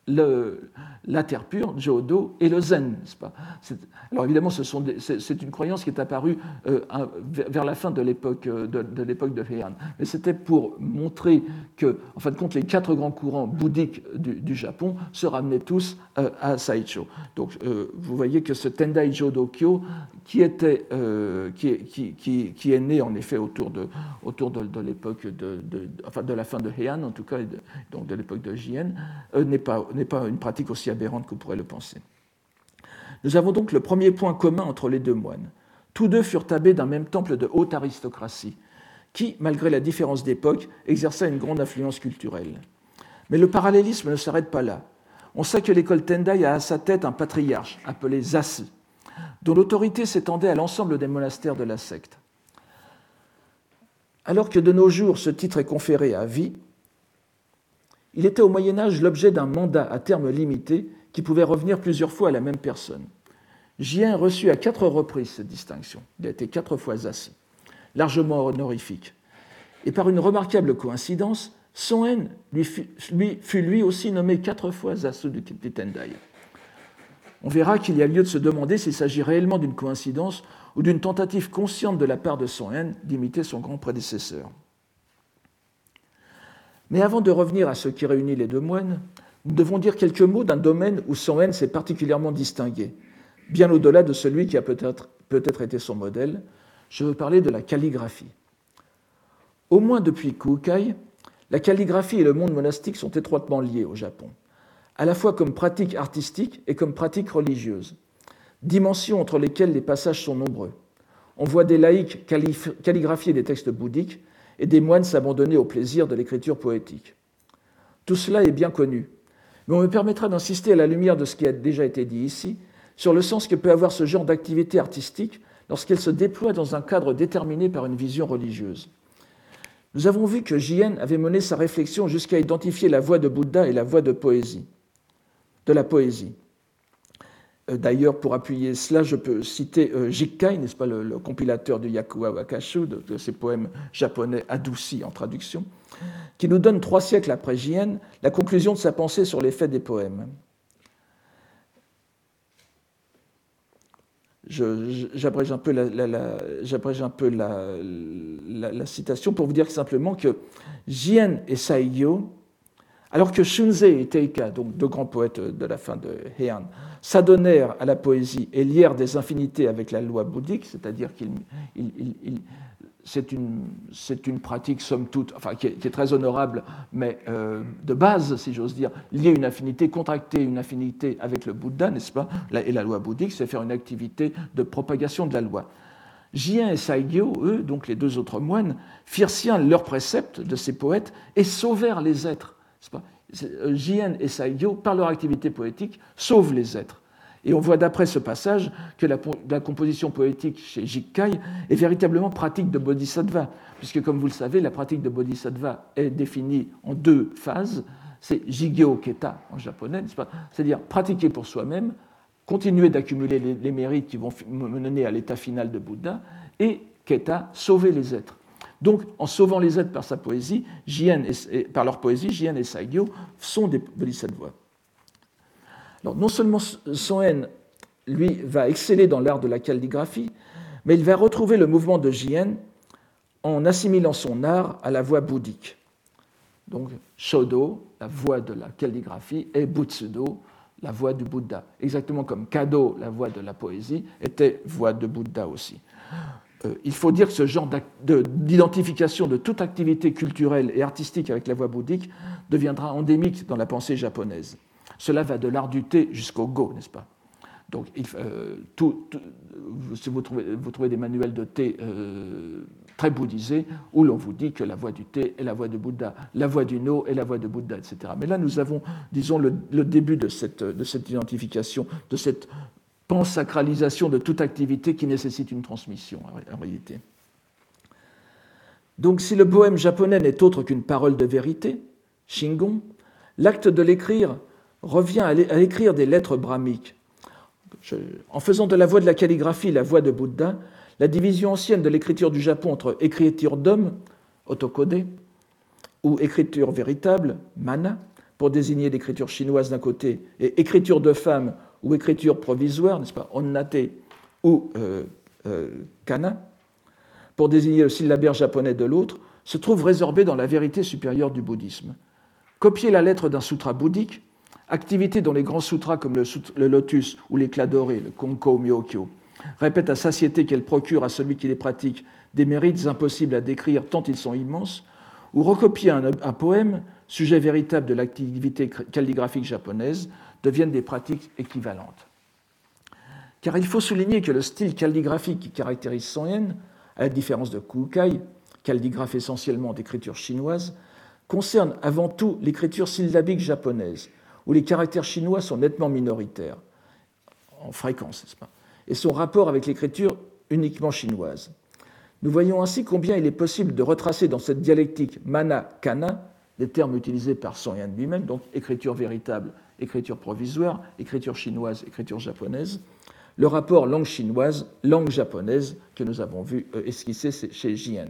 le, la terre pure, Jodo, et le zen, n'est-ce pas? C'est, alors évidemment, ce sont des, c'est, c'est une croyance qui est apparue euh, un, vers la fin de l'époque de, de, l'époque de Heian. Mais c'était pour montrer que, en fin de compte, les quatre grands courants bouddhiques du, du Japon se ramenaient tous euh, à Saicho. Donc, euh, vous voyez que ce Tendai Jodokyo, qui, était, euh, qui, qui, qui, qui est né en effet autour de, autour de, de l'époque de, de, enfin de la fin de Heian, en tout cas, de, donc de l'époque de Jien, euh, n'est pas n'est pas une pratique aussi aberrante qu'on pourrait le penser. Nous avons donc le premier point commun entre les deux moines. Tous deux furent abbés d'un même temple de haute aristocratie, qui, malgré la différence d'époque, exerça une grande influence culturelle. Mais le parallélisme ne s'arrête pas là. On sait que l'école Tendai a à sa tête un patriarche, appelé Zasu, dont l'autorité s'étendait à l'ensemble des monastères de la secte. Alors que de nos jours, ce titre est conféré à vie, il était au Moyen-Âge l'objet d'un mandat à terme limité qui pouvait revenir plusieurs fois à la même personne. Jien reçut à quatre reprises cette distinction. Il a été quatre fois Zasu, largement honorifique. Et par une remarquable coïncidence, Soen lui fut, lui, fut lui aussi nommé quatre fois Zasu du Tendai. On verra qu'il y a lieu de se demander s'il s'agit réellement d'une coïncidence ou d'une tentative consciente de la part de Soen d'imiter son grand prédécesseur. Mais avant de revenir à ce qui réunit les deux moines, nous devons dire quelques mots d'un domaine où Soen s'est particulièrement distingué, bien au-delà de celui qui a peut-être, peut-être été son modèle. Je veux parler de la calligraphie. Au moins depuis Kukai, la calligraphie et le monde monastique sont étroitement liés au Japon, à la fois comme pratique artistique et comme pratique religieuse, dimensions entre lesquelles les passages sont nombreux. On voit des laïcs calligraphier des textes bouddhiques et des moines s'abandonner au plaisir de l'écriture poétique. Tout cela est bien connu, mais on me permettra d'insister à la lumière de ce qui a déjà été dit ici sur le sens que peut avoir ce genre d'activité artistique lorsqu'elle se déploie dans un cadre déterminé par une vision religieuse. Nous avons vu que Jien avait mené sa réflexion jusqu'à identifier la voix de Bouddha et la voix de poésie, de la poésie. D'ailleurs, pour appuyer cela, je peux citer euh, Jikkai, n'est-ce pas, le, le compilateur du Yakuwa Wakashu, de, de ces poèmes japonais adoucis en traduction, qui nous donne trois siècles après Jien la conclusion de sa pensée sur l'effet des poèmes. Je, je, j'abrège un peu, la, la, la, j'abrège un peu la, la, la citation pour vous dire simplement que Jien et Saigyo, alors que Shunzei et Teika, donc deux grands poètes de la fin de Heian, s'adonnèrent à la poésie et lièrent des infinités avec la loi bouddhique, c'est-à-dire qu'ils il, il, il, c'est, une, c'est une pratique, somme toute, enfin, qui est, qui est très honorable, mais euh, de base, si j'ose dire, lier une affinité, contracter une affinité avec le Bouddha, n'est-ce pas? Et la loi bouddhique, c'est faire une activité de propagation de la loi. Jien et Saigyo, eux, donc les deux autres moines, firent sien leurs préceptes de ces poètes et sauvèrent les êtres. Jien et Saigyo, par leur activité poétique, sauvent les êtres. Et on voit d'après ce passage que la, la composition poétique chez Jikkai est véritablement pratique de bodhisattva, puisque, comme vous le savez, la pratique de bodhisattva est définie en deux phases. C'est Jigyo Keta en japonais, n'est-ce pas? C'est-à-dire pratiquer pour soi-même, continuer d'accumuler les, les mérites qui vont mener à l'état final de Bouddha, et Keta, sauver les êtres. Donc, en sauvant les êtres par sa poésie, Jien et, et, par leur poésie, Jien et Saigyo sont des bodhisattvas. Alors, non seulement Soen, lui, va exceller dans l'art de la calligraphie, mais il va retrouver le mouvement de Jien en assimilant son art à la voie bouddhique. Donc, Shodo, la voie de la calligraphie, et Butsudo, la voie du Bouddha. Exactement comme Kado, la voie de la poésie, était voie de Bouddha aussi. Euh, il faut dire que ce genre d'identification de toute activité culturelle et artistique avec la voie bouddhique deviendra endémique dans la pensée japonaise. Cela va de l'art du thé jusqu'au go, n'est-ce pas? Donc, il, euh, tout, tout, si vous trouvez, vous trouvez des manuels de thé euh, très bouddhisés où l'on vous dit que la voie du thé est la voie de Bouddha, la voie du no est la voie de Bouddha, et cetera. Mais là, nous avons, disons, le, le début de cette, de cette identification, de cette pansacralisation de toute activité qui nécessite une transmission, en réalité. Donc, si le poème japonais n'est autre qu'une parole de vérité, Shingon, l'acte de l'écrire revient à écrire des lettres brahmiques. Je, en faisant de la voie de la calligraphie la voie de Bouddha, la division ancienne de l'écriture du Japon entre écriture d'homme, otokode, ou écriture véritable, mana, pour désigner l'écriture chinoise d'un côté et écriture de femme ou écriture provisoire, n'est-ce pas, onnate ou euh, euh, kana, pour désigner le syllabaire japonais de l'autre, se trouve résorbé dans la vérité supérieure du bouddhisme. Copier la lettre d'un sutra bouddhique, activité dont les grands sutras comme le, sutra, le lotus ou l'éclat doré, le Konko Myokyo, répètent à satiété qu'elle procure à celui qui les pratique des mérites impossibles à décrire tant ils sont immenses, ou recopier un, un poème, sujet véritable de l'activité calligraphique japonaise, deviennent des pratiques équivalentes. Car il faut souligner que le style calligraphique qui caractérise Son Yen, à la différence de Kukai, calligraphe essentiellement d'écriture chinoise, concerne avant tout l'écriture syllabique japonaise, où les caractères chinois sont nettement minoritaires, en fréquence, n'est-ce pas, et son rapport avec l'écriture uniquement chinoise. Nous voyons ainsi combien il est possible de retracer dans cette dialectique mana-kana, les termes utilisés par Son Yen lui-même, donc écriture véritable, écriture provisoire, écriture chinoise, écriture japonaise, le rapport langue chinoise, langue japonaise que nous avons vu esquisser chez Jien.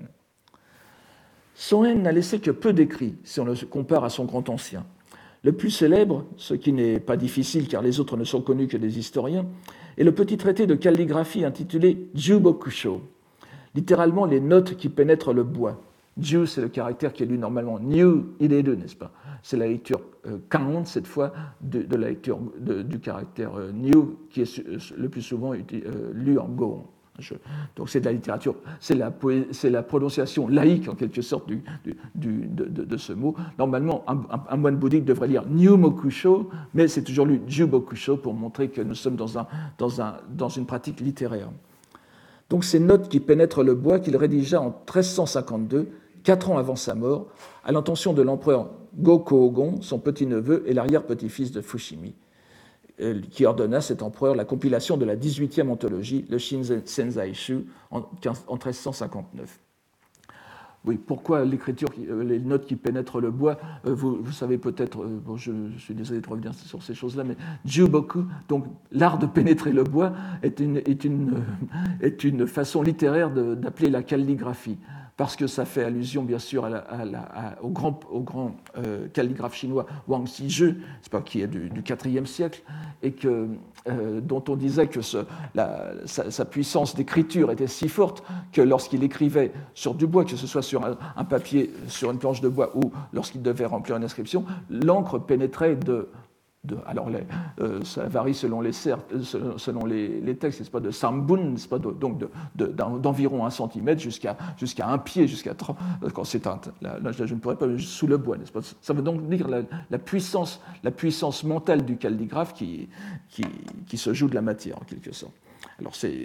Son Yen n'a laissé que peu d'écrits si on le compare à son grand ancien. Le plus célèbre, ce qui n'est pas difficile car les autres ne sont connus que des historiens, est le petit traité de calligraphie intitulé Jubokusho, littéralement les notes qui pénètrent le bois. Ju, c'est le caractère qui est lu normalement. Nyu, il est deux, n'est-ce pas? C'est la lecture euh, quarante, cette fois, de, de la lecture de, du caractère euh, Nyu, qui est euh, le plus souvent euh, lu en Go. Je, donc c'est de la littérature, c'est la, c'est la prononciation laïque, en quelque sorte, du, du, de, de, de ce mot. Normalement, un, un, un moine bouddhique devrait lire Nyu-mokusho, mais c'est toujours lu Jubokusho pour montrer que nous sommes dans, un, dans, un, dans une pratique littéraire. Donc ces notes qui pénètrent le bois qu'il rédigea en treize cent cinquante-deux, quatre ans avant sa mort, à l'intention de l'empereur Go-Kōgon, son petit-neveu et l'arrière-petit-fils de Fushimi, qui ordonna à cet empereur la compilation de la dix-huitième anthologie, le Shinzen-Sensai-shu, en, en treize cent cinquante-neuf. Oui, pourquoi l'écriture, les notes qui pénètrent le bois, vous, vous savez peut-être, bon, je, je suis désolé de revenir sur ces choses-là, mais Juboku, donc l'art de pénétrer le bois, est une, est une, est une façon littéraire de, d'appeler la calligraphie, parce que ça fait allusion bien sûr à la, à la, à, au grand, au grand euh, calligraphe chinois Wang Xizhi, c'est pas, qui est du, du quatrième siècle, et que, euh, dont on disait que ce, la, sa, sa puissance d'écriture était si forte que lorsqu'il écrivait sur du bois, que ce soit sur un, un papier, sur une planche de bois, ou lorsqu'il devait remplir une inscription, l'encre pénétrait de... De, alors, les, euh, ça varie selon les, selon les, les textes, c'est pas de sambun, c'est pas de, donc de, de, d'environ un centimètre jusqu'à, jusqu'à un pied, jusqu'à trois. Quand c'est un, là, là, je ne pourrais pas sous le bois, n'est-ce pas? Ça veut donc dire la, la puissance, la puissance mentale du calligraphe qui, qui, qui se joue de la matière en quelque sorte. Alors c'est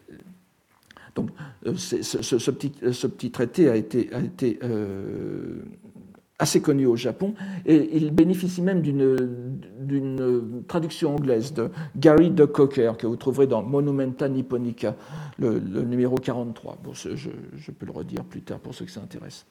donc c'est, ce, ce, ce, petit, ce petit traité a été, a été euh, assez connu au Japon, et il bénéficie même d'une, d'une traduction anglaise de Gary de Cocker, que vous trouverez dans Monumenta Nipponica, le, le numéro quarante-trois. Bon, je, je peux le redire plus tard pour ceux que ça intéresse.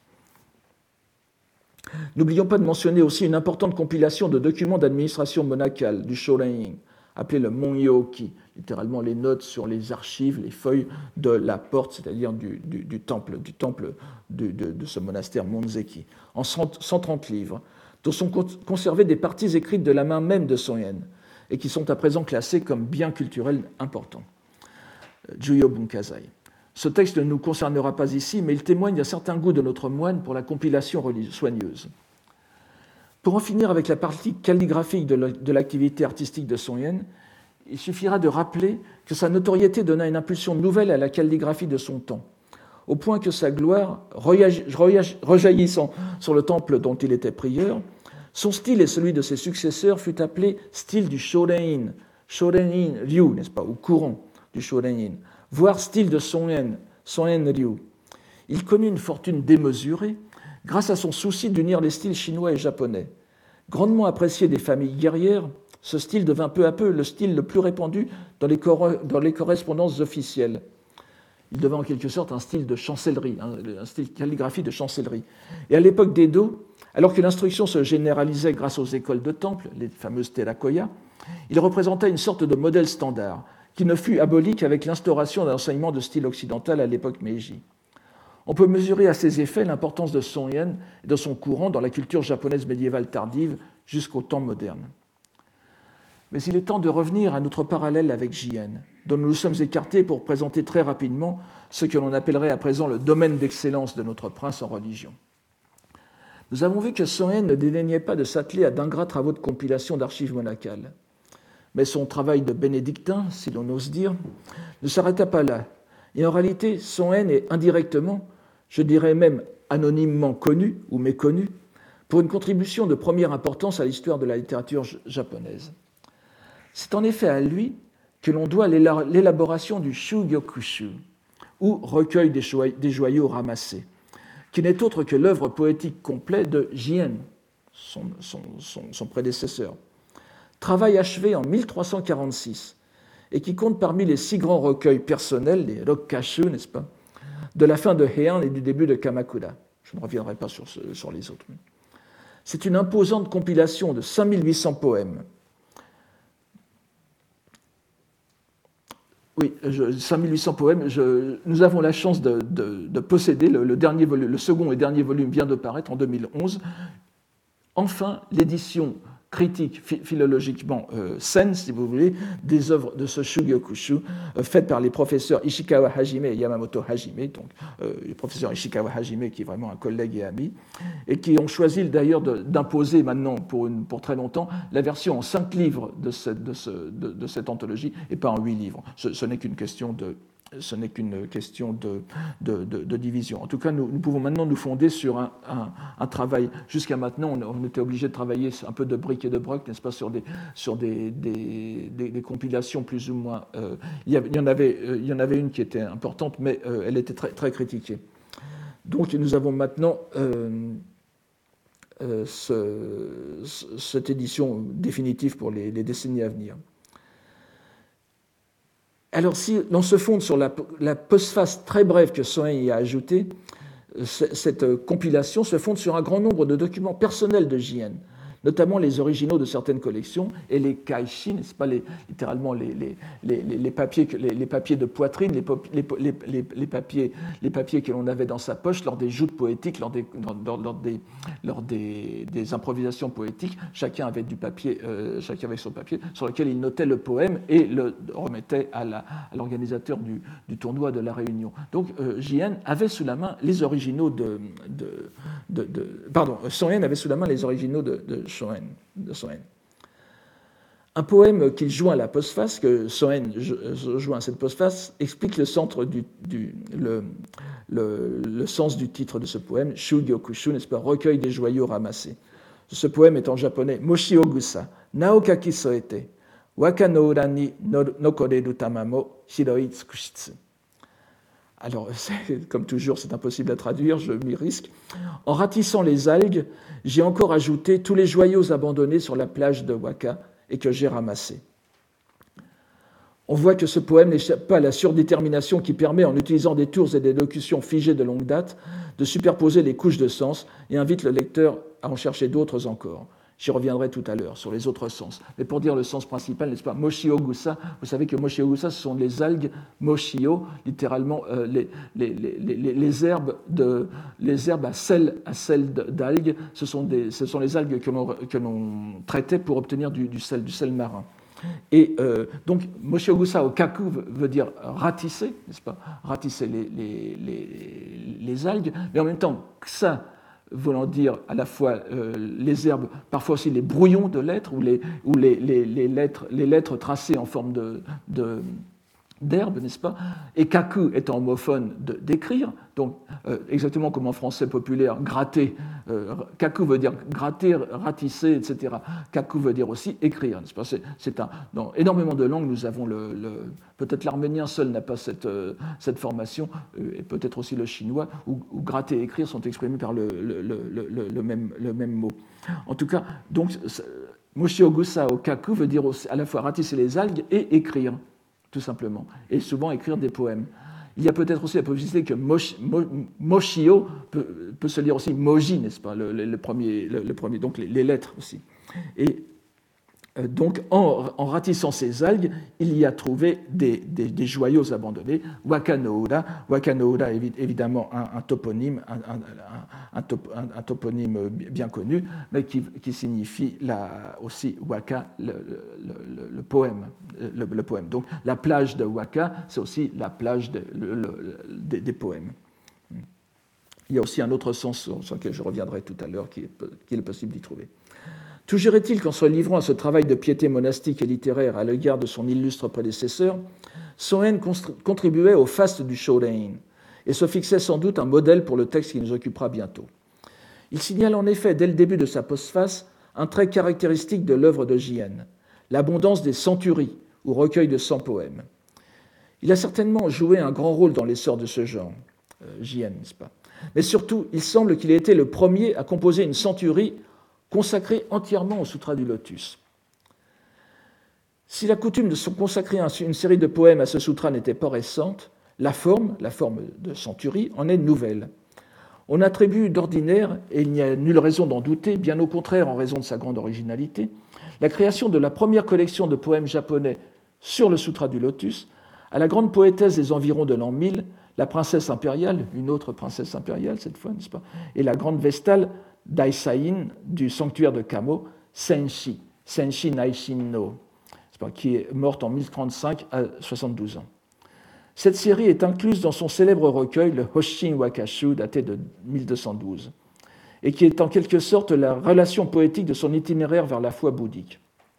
N'oublions pas de mentionner aussi une importante compilation de documents d'administration monacale du Shorein, appelé le Monyoki, littéralement les notes sur les archives, les feuilles de la porte, c'est-à-dire du, du, du temple, du temple de, de, de ce monastère Monzeki, en cent trente livres, dont sont conservées des parties écrites de la main même de Son Yen, et qui sont à présent classées comme biens culturels importants. Juyo Bunkazai. Ce texte ne nous concernera pas ici, mais il témoigne d'un certain goût de notre moine pour la compilation soigneuse. Pour en finir avec la partie calligraphique de l'activité artistique de Son Yen, il suffira de rappeler que sa notoriété donna une impulsion nouvelle à la calligraphie de son temps, au point que sa gloire, rejaillissant sur le temple dont il était prieur, son style et celui de ses successeurs fut appelé style du Shorein, Shorein Ryu, n'est-ce pas, ou courant du Shorein, voire style de Son Yen, Son Yen Ryu. Il connut une fortune démesurée grâce à son souci d'unir les styles chinois et japonais. Grandement apprécié des familles guerrières, ce style devint peu à peu le style le plus répandu dans les, cor- dans les correspondances officielles. Il devint en quelque sorte un style de chancellerie, un style calligraphie de chancellerie. Et à l'époque d'Edo, alors que l'instruction se généralisait grâce aux écoles de temple, les fameuses Terakoya, il représentait une sorte de modèle standard, qui ne fut aboli qu'avec l'instauration d'un enseignement de style occidental à l'époque Meiji. On peut mesurer à ces effets l'importance de Son Yen et de son courant dans la culture japonaise médiévale tardive jusqu'au temps moderne. Mais il est temps de revenir à notre parallèle avec Jien, dont nous nous sommes écartés pour présenter très rapidement ce que l'on appellerait à présent le domaine d'excellence de notre prince en religion. Nous avons vu que Son Yen ne dédaignait pas de s'atteler à d'ingrats travaux de compilation d'archives monacales. Mais son travail de bénédictin, si l'on ose dire, ne s'arrêta pas là. Et en réalité, Son Yen est indirectement, je dirais même anonymement connu ou méconnu, pour une contribution de première importance à l'histoire de la littérature japonaise. C'est en effet à lui que l'on doit l'élaboration du Shugyokushu, ou recueil des joyaux ramassés, qui n'est autre que l'œuvre poétique complète de Jien, son, son, son, son prédécesseur. Travail achevé en mille trois cent quarante-six, et qui compte parmi les six grands recueils personnels, les Rokkashu, n'est-ce pas, de la fin de Heian et du début de Kamakura. Je ne reviendrai pas sur, ce, sur les autres. C'est une imposante compilation de cinq mille huit cents poèmes. Oui, je, cinq mille huit cents poèmes. Je, nous avons la chance de, de, de posséder le, le, dernier volume, le second et dernier volume vient de paraître en deux mille onze. Enfin, l'édition critique, philologiquement euh, saine, si vous voulez, des œuvres de ce Shugyokushu, euh, faites par les professeurs Ishikawa Hajime et Yamamoto Hajime, donc euh, le professeur Ishikawa Hajime, qui est vraiment un collègue et ami, et qui ont choisi d'ailleurs de, d'imposer maintenant, pour, une, pour très longtemps, la version en cinq livres de cette, de ce, de, de cette anthologie, et pas en huit livres. Ce, ce n'est qu'une question de... Ce n'est qu'une question de, de, de, de division. En tout cas, nous, nous pouvons maintenant nous fonder sur un, un, un travail. Jusqu'à maintenant, on, on était obligé de travailler un peu de briques et de broc, n'est-ce pas, sur des, sur des, des, des, des compilations plus ou moins. Euh, il, y avait, il, y en avait, euh, il y en avait une qui était importante, mais euh, elle était très, très critiquée. Donc, nous avons maintenant euh, euh, ce, cette édition définitive pour les, les décennies à venir. Alors, si l'on se fonde sur la, la postface très brève que Son Yen y a ajoutée, cette compilation se fonde sur un grand nombre de documents personnels de Jien, notamment les originaux de certaines collections et les kaishi, n'est-ce pas, les, littéralement les, les, les, les, papiers, les, les papiers de poitrine, les, les, les, les, papiers, les papiers que l'on avait dans sa poche lors des joutes poétiques, lors des, lors, lors des, lors des, des improvisations poétiques. Chacun avait du papier, euh, chacun avait son papier sur lequel il notait le poème et le remettait à, la, à l'organisateur du, du tournoi de la Réunion. Donc euh, Jien avait sous la main les originaux de, de, de, de pardon, Son Yen avait sous la main les originaux de, de de Son Yen. Un poème qu'il joint à la postface, que Son Yen joint à cette postface, explique le, centre du, du, le, le, le sens du titre de ce poème, Shugyokushu, n'est-ce pas, recueil des joyaux ramassés. Ce poème est en japonais, Moshi Ogusa, Naokaki soete, Waka no ura ni nokoreru tamamo, Hiroi tsukushitsu. Alors, comme toujours, c'est impossible à traduire, je m'y risque. En ratissant les algues, j'ai encore ajouté tous les joyaux abandonnés sur la plage de Waka et que j'ai ramassés. On voit que ce poème n'échappe pas à la surdétermination qui permet, en utilisant des tours et des locutions figées de longue date, de superposer les couches de sens et invite le lecteur à en chercher d'autres encore. J'y reviendrai tout à l'heure sur les autres sens. Mais pour dire le sens principal, n'est-ce pas, Moshi Ogusa, vous savez que Moshi Ogusa, ce sont les algues Moshio, littéralement euh, les, les, les, les, les, herbes de, les herbes à sel, à sel d'algues. Ce sont, des, ce sont les algues que l'on, que l'on traitait pour obtenir du, du, sel, du sel marin. Et euh, donc, Moshi Ogusa au kaku veut dire ratisser, n'est-ce pas, ratisser les, les, les, les algues, mais en même temps, ça, voulant dire à la fois euh, les herbes, parfois aussi les brouillons de lettres ou les, ou les, les, les, lettres, les lettres tracées en forme de, de, d'herbe, n'est-ce pas? Et kaku étant homophone de, d'écrire, donc euh, exactement comme en français populaire, gratter, euh, kaku veut dire gratter, ratisser, et cetera. Kaku veut dire aussi écrire, n'est-ce pas? C'est, c'est un, dans énormément de langues, nous avons le, le peut-être l'arménien seul n'a pas cette, euh, cette formation, euh, et peut-être aussi le chinois, où, où gratter et écrire sont exprimés par le, le, le, le, le, même, le même mot. En tout cas, donc, Moshi Ogusa au kaku veut dire aussi, à la fois ratisser les algues et écrire, tout simplement, et souvent écrire des poèmes. Il y a peut-être aussi la possibilité que mosh, mo, Moshio peut, peut se lire aussi Moji, n'est-ce pas, le, le, le, premier, le, le premier, donc les, les lettres aussi. Et Donc, en, en ratissant ces algues, il y a trouvé des, des, des joyaux abandonnés. Waka no Ura, Waka no Ura, évidemment, un, un toponyme, un, un, un, top, un, un toponyme bien connu, mais qui, qui signifie la, aussi Waka, le, le, le, le poème, le, le poème. Donc, la plage de Waka, c'est aussi la plage de, le, le, des, des poèmes. Il y a aussi un autre sens sur lequel je reviendrai tout à l'heure, qu'il est, est possible d'y trouver. Toujours est-il qu'en se livrant à ce travail de piété monastique et littéraire à l'égard de son illustre prédécesseur, Soen contribuait au faste du Shōrein et se fixait sans doute un modèle pour le texte qui nous occupera bientôt. Il signale en effet, dès le début de sa postface, un trait caractéristique de l'œuvre de Jien, l'abondance des centuries, ou recueils de cent poèmes. Il a certainement joué un grand rôle dans l'essor de ce genre, euh, Jien, n'est-ce pas ? Mais surtout, il semble qu'il ait été le premier à composer une centurie consacré entièrement au Sutra du Lotus. Si la coutume de se consacrer une série de poèmes à ce sutra n'était pas récente, la forme, la forme de centurie, en est nouvelle. On attribue d'ordinaire, et il n'y a nulle raison d'en douter, bien au contraire en raison de sa grande originalité, la création de la première collection de poèmes japonais sur le Sutra du Lotus à la grande poétesse des environs de l'an mille, la princesse impériale, une autre princesse impériale cette fois, n'est-ce pas, et la grande vestale Daisain du sanctuaire de Kamo, Senshi, Senshi Naishin no, qui est morte en mille trente-cinq à soixante-douze ans. Cette série est incluse dans son célèbre recueil, le Hoshin Wakashu, daté de mille deux cent douze, et qui est en quelque sorte la relation poétique de son itinéraire vers la foi bouddhique.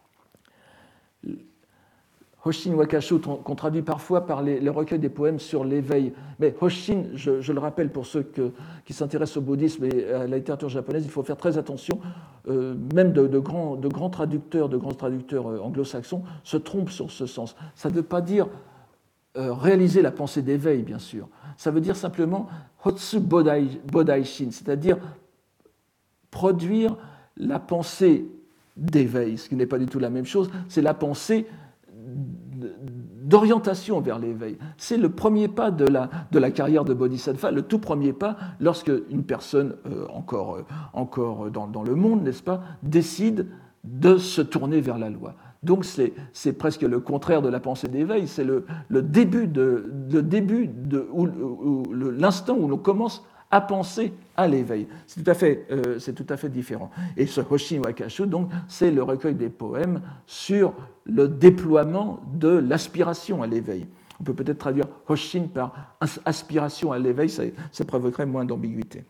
Hoshin Wakashu, qu'on traduit parfois par les, les recueils des poèmes sur l'éveil. Mais Hoshin, je, je le rappelle pour ceux que, qui s'intéressent au bouddhisme et à la littérature japonaise, il faut faire très attention. Euh, même de, de, grands, de grands traducteurs, de grands traducteurs anglo-saxons se trompent sur ce sens. Ça ne veut pas dire euh, réaliser la pensée d'éveil, bien sûr. Ça veut dire simplement Hotsu Bodai, Bodaishin, c'est-à-dire produire la pensée d'éveil, ce qui n'est pas du tout la même chose. C'est la pensée d'orientation vers l'éveil. C'est le premier pas de la, de la carrière de Bodhisattva, le tout premier pas lorsque une personne euh, encore, euh, encore dans, dans le monde, n'est-ce pas, décide de se tourner vers la loi. Donc c'est, c'est presque le contraire de la pensée d'éveil, c'est le, le début, de, le début de, où, où, où, l'instant où l'on commence à penser à l'éveil. C'est tout à fait, euh, c'est tout à fait différent. Et ce Hoshin Wakashu, donc, c'est le recueil des poèmes sur le déploiement de l'aspiration à l'éveil. On peut peut-être traduire Hoshin par aspiration à l'éveil, ça, ça provoquerait moins d'ambiguïté.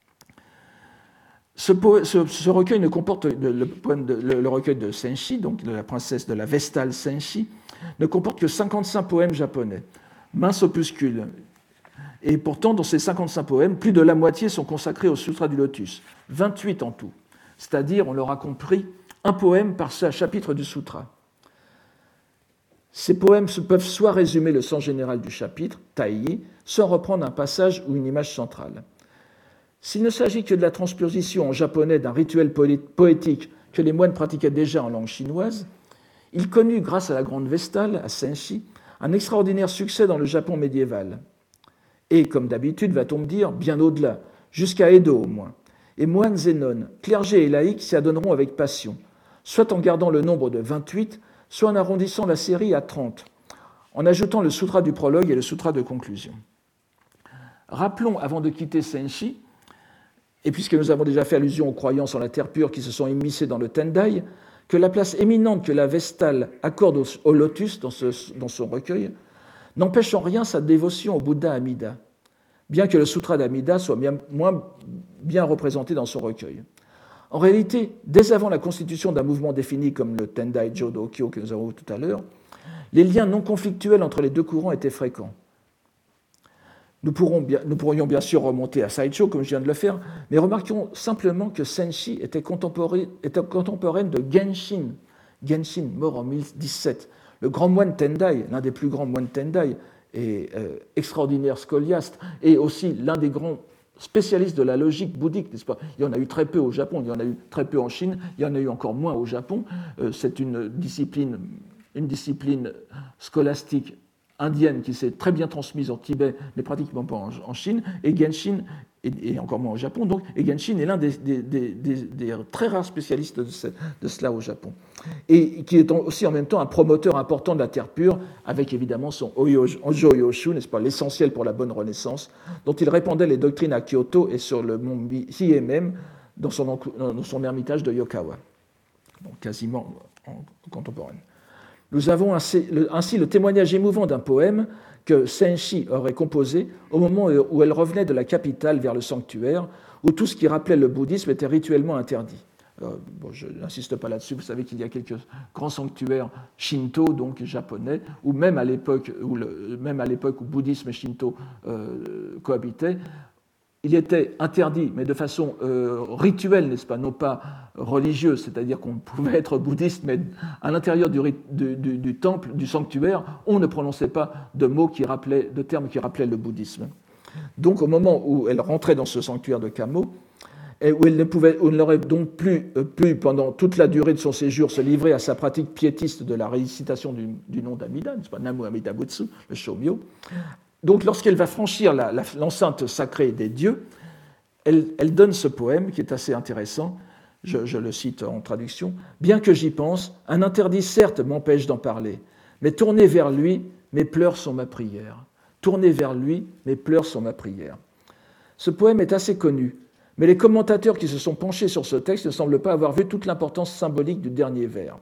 Ce, po- ce, ce recueil ne comporte le, le, poème de, le, le recueil de Senshi, donc de la princesse de la Vestale Senshi, ne comporte que cinquante-cinq poèmes japonais, mince opuscule. Et pourtant, dans ces cinquante-cinq poèmes, plus de la moitié sont consacrés au Sutra du Lotus, vingt-huit en tout. C'est-à-dire, on leur a compris un poème par chapitre du Sutra. Ces poèmes peuvent soit résumer le sens général du chapitre, taï, soit reprendre un passage ou une image centrale. S'il ne s'agit que de la transposition en japonais d'un rituel poétique que les moines pratiquaient déjà en langue chinoise, il connut, grâce à la grande Vestale, à Senshi, un extraordinaire succès dans le Japon médiéval. Et, comme d'habitude, va-t-on me dire, bien au-delà, jusqu'à Edo au moins. Et moines et nonnes, clergés et laïcs s'y adonneront avec passion, soit en gardant le nombre de vingt-huit, soit en arrondissant la série à trente, en ajoutant le sutra du prologue et le sutra de conclusion. Rappelons, avant de quitter Senshi, et puisque nous avons déjà fait allusion aux croyances en la terre pure qui se sont immiscées dans le Tendai, que la place éminente que la Vestale accorde au, au lotus dans, ce, dans son recueil n'empêche en rien sa dévotion au Bouddha Amida, bien que le sutra d'Amida soit bien, moins bien représenté dans son recueil. En réalité, dès avant la constitution d'un mouvement défini comme le Tendai Jōdōkyō que nous avons vu tout à l'heure, les liens non conflictuels entre les deux courants étaient fréquents. Nous, bien, nous pourrions bien sûr remonter à Saicho, comme je viens de le faire, mais remarquons simplement que Senshi était contemporaine, était contemporaine de Genshin, Genshin, mort en mille dix-sept, le grand moine Tendai, l'un des plus grands moines Tendai, et euh, extraordinaire scoliaste, et aussi l'un des grands spécialistes de la logique bouddhique, n'est-ce pas ? Il y en a eu très peu au Japon, il y en a eu très peu en Chine, il y en a eu encore moins au Japon. Euh, c'est une discipline, une discipline scolastique indienne qui s'est très bien transmise en Tibet, mais pratiquement pas en, en Chine. Et Genshin et, et encore moins au Japon. Donc, et Genshin est l'un des, des, des, des, des très rares spécialistes de, ce, de cela au Japon. Et qui est aussi en même temps un promoteur important de la terre pure, avec évidemment son Onjo Yoshu, n'est-ce pas, l'essentiel pour la bonne renaissance, dont il répandait les doctrines à Kyoto et sur le mont Hiei même, dans son, dans son ermitage de Yokawa, donc quasiment en contemporaine. Nous avons ainsi le, ainsi le témoignage émouvant d'un poème que Senshi aurait composé au moment où elle revenait de la capitale vers le sanctuaire, où tout ce qui rappelait le bouddhisme était rituellement interdit. Euh, bon, je n'insiste pas là-dessus, vous savez qu'il y a quelques grands sanctuaires shinto, donc japonais, ou même à l'époque où, le, même à l'époque où bouddhisme et shinto euh, cohabitaient, il était interdit, mais de façon euh, rituelle, n'est-ce pas, non pas religieuse, c'est-à-dire qu'on pouvait être bouddhiste, mais à l'intérieur du, du, du, du temple, du sanctuaire, on ne prononçait pas de mots qui rappelaient, de termes qui rappelaient le bouddhisme. Donc, au moment où elle rentrait dans ce sanctuaire de Kamo, et où elle ne pouvait, où elle n'aurait donc plus, euh, pu, pendant toute la durée de son séjour, se livrer à sa pratique piétiste de la récitation du, du nom d'Amida, n'est-ce pas, Namu Amida Butsu, le Shomyo. Donc, lorsqu'elle va franchir la, la, l'enceinte sacrée des dieux, elle, elle donne ce poème qui est assez intéressant, je, je le cite en traduction. « Bien que j'y pense, un interdit certes m'empêche d'en parler, mais tourner vers lui, mes pleurs sont ma prière. Tourner vers lui, mes pleurs sont ma prière. » Ce poème est assez connu, mais les commentateurs qui se sont penchés sur ce texte ne semblent pas avoir vu toute l'importance symbolique du dernier vers.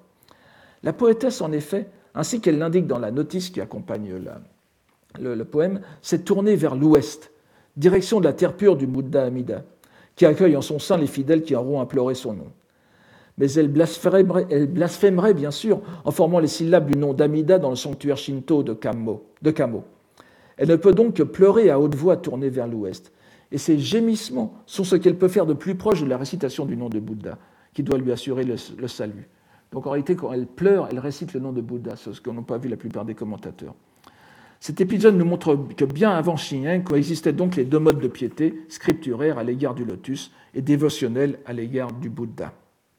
La poétesse, en effet, ainsi qu'elle l'indique dans la notice qui accompagne la Le, le poème, s'est tourné vers l'ouest, direction de la terre pure du Bouddha Amida, qui accueille en son sein les fidèles qui auront imploré son nom. Mais elle blasphémerait, elle blasphémerait bien sûr en formant les syllabes du nom d'Amida dans le sanctuaire shinto de Kamo, de Kamo. Elle ne peut donc que pleurer à haute voix tournée vers l'ouest. Et ces gémissements sont ce qu'elle peut faire de plus proche de la récitation du nom de Bouddha, qui doit lui assurer le, le salut. Donc en réalité, quand elle pleure, elle récite le nom de Bouddha, c'est ce qu'on n'a pas vu la plupart des commentateurs. Cet épisode nous montre que bien avant Shingen coexistaient donc les deux modes de piété, scripturaire à l'égard du lotus et dévotionnel à l'égard du Bouddha.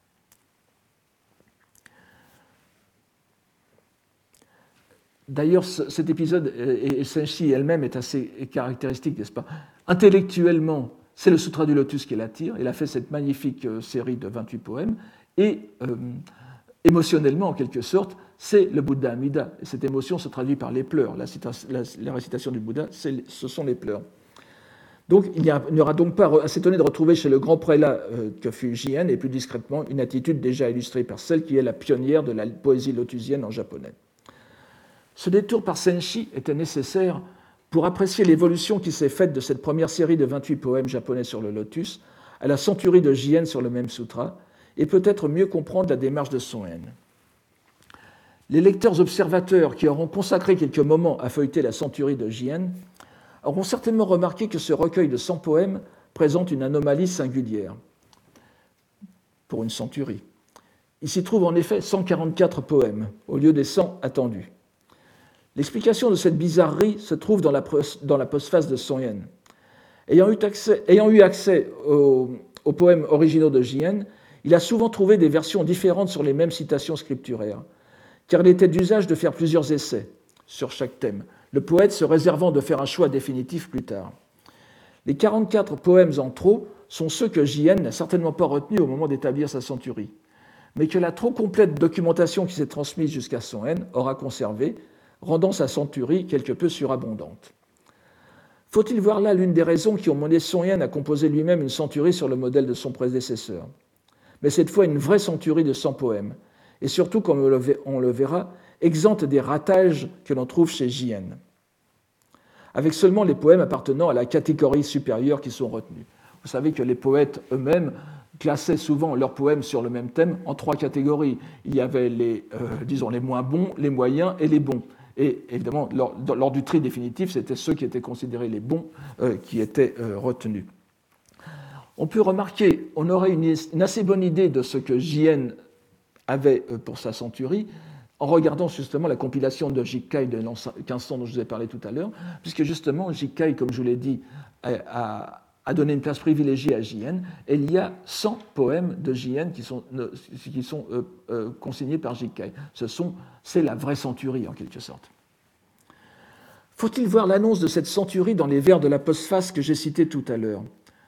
D'ailleurs, cet épisode, et Senshi elle-même est assez caractéristique, n'est-ce pas? Intellectuellement, c'est le Sutra du Lotus qui l'attire. Il a fait cette magnifique série de vingt-huit poèmes. Et euh, émotionnellement, en quelque sorte, c'est le Bouddha Amida. Et cette émotion se traduit par les pleurs. La, la, la récitation du Bouddha, ce sont les pleurs. Donc, il n'y aura donc pas à s'étonner de retrouver chez le grand prélat euh, que fut Jien, et plus discrètement, une attitude déjà illustrée par celle qui est la pionnière de la poésie lotusienne en japonais. Ce détour par Senshi était nécessaire pour apprécier l'évolution qui s'est faite de cette première série de vingt-huit poèmes japonais sur le lotus à la centurie de Jien sur le même sutra, et peut-être mieux comprendre la démarche de Soen. Les lecteurs observateurs qui auront consacré quelques moments à feuilleter la centurie de Jien auront certainement remarqué que ce recueil de cent poèmes présente une anomalie singulière pour une centurie. Il s'y trouve en effet cent quarante-quatre poèmes, au lieu des cent attendus. L'explication de cette bizarrerie se trouve dans la, dans la postface de Soen. Ayant eu accès, ayant eu accès aux, aux poèmes originaux de Jien, il a souvent trouvé des versions différentes sur les mêmes citations scripturaires, car il était d'usage de faire plusieurs essais sur chaque thème, le poète se réservant de faire un choix définitif plus tard. Les quarante-quatre poèmes en trop sont ceux que Jien n'a certainement pas retenus au moment d'établir sa centurie, mais que la trop complète documentation qui s'est transmise jusqu'à Soen aura conservé, rendant sa centurie quelque peu surabondante. Faut-il voir là l'une des raisons qui ont mené Soen à composer lui-même une centurie sur le modèle de son prédécesseur, mais cette fois une vraie centurie de cent poèmes, et surtout, comme on le verra, exempte des ratages que l'on trouve chez Jien, avec seulement les poèmes appartenant à la catégorie supérieure qui sont retenus. Vous savez que les poètes eux-mêmes classaient souvent leurs poèmes sur le même thème en trois catégories. Il y avait les, euh, disons, les moins bons, les moyens et les bons. Et évidemment, lors, lors du tri définitif, c'était ceux qui étaient considérés les bons euh, qui étaient euh, retenus. On peut remarquer, on aurait une, une assez bonne idée de ce que Jien avait euh, pour sa centurie en regardant justement la compilation de Jikkai de l'an quinze cents dont je vous ai parlé tout à l'heure, puisque justement Jikkai, comme je vous l'ai dit, a, a donné une place privilégiée à Jien, et il y a cent poèmes de Jien qui sont, qui sont euh, euh, consignés par Jikkai. Ce sont, c'est la vraie centurie en quelque sorte. Faut-il voir l'annonce de cette centurie dans les vers de la postface que j'ai cités tout à l'heure?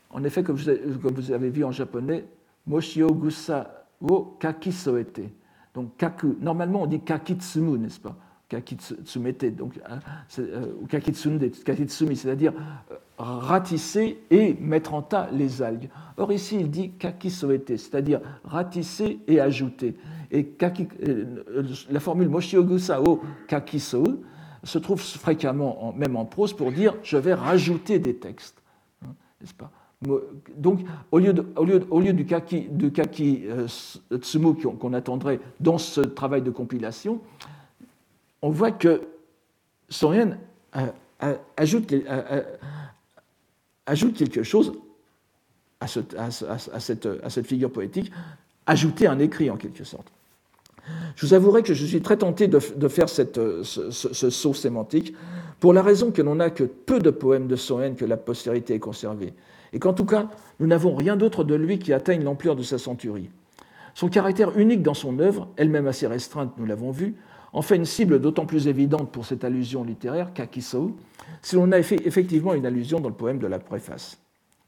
En effet, comme vous avez vu en japonais, Moshiogusa wo kakisoete. Donc, kaku, normalement on dit kakitsumu, n'est-ce pas? Kakitsumete, donc, euh, ou kakitsunde, kakitsumi, c'est-à-dire euh, ratisser et mettre en tas les algues. Or, ici, il dit kakisoete, c'est-à-dire ratisser et ajouter. Et kaki, euh, la formule Moshiogusa wo kakisou se trouve fréquemment, en, même en prose, pour dire je vais rajouter des textes. Hein, n'est-ce pas? Donc, au lieu, de, au lieu, au lieu du kaki, du kaki euh, tsumu qu'on attendrait dans ce travail de compilation, on voit que Soen ajoute, ajoute quelque chose à, ce, à, à, cette, à cette figure poétique, ajouter un écrit en quelque sorte. Je vous avouerai que je suis très tenté de, de faire cette, ce, ce, ce saut sémantique pour la raison que l'on n'a que peu de poèmes de Soen que la postérité ait conservés, et qu'en tout cas, nous n'avons rien d'autre de lui qui atteigne l'ampleur de sa centurie. Son caractère unique dans son œuvre, elle-même assez restreinte, nous l'avons vu, en fait une cible d'autant plus évidente pour cette allusion littéraire, kakisou, si l'on a fait effectivement une allusion dans le poème de la préface.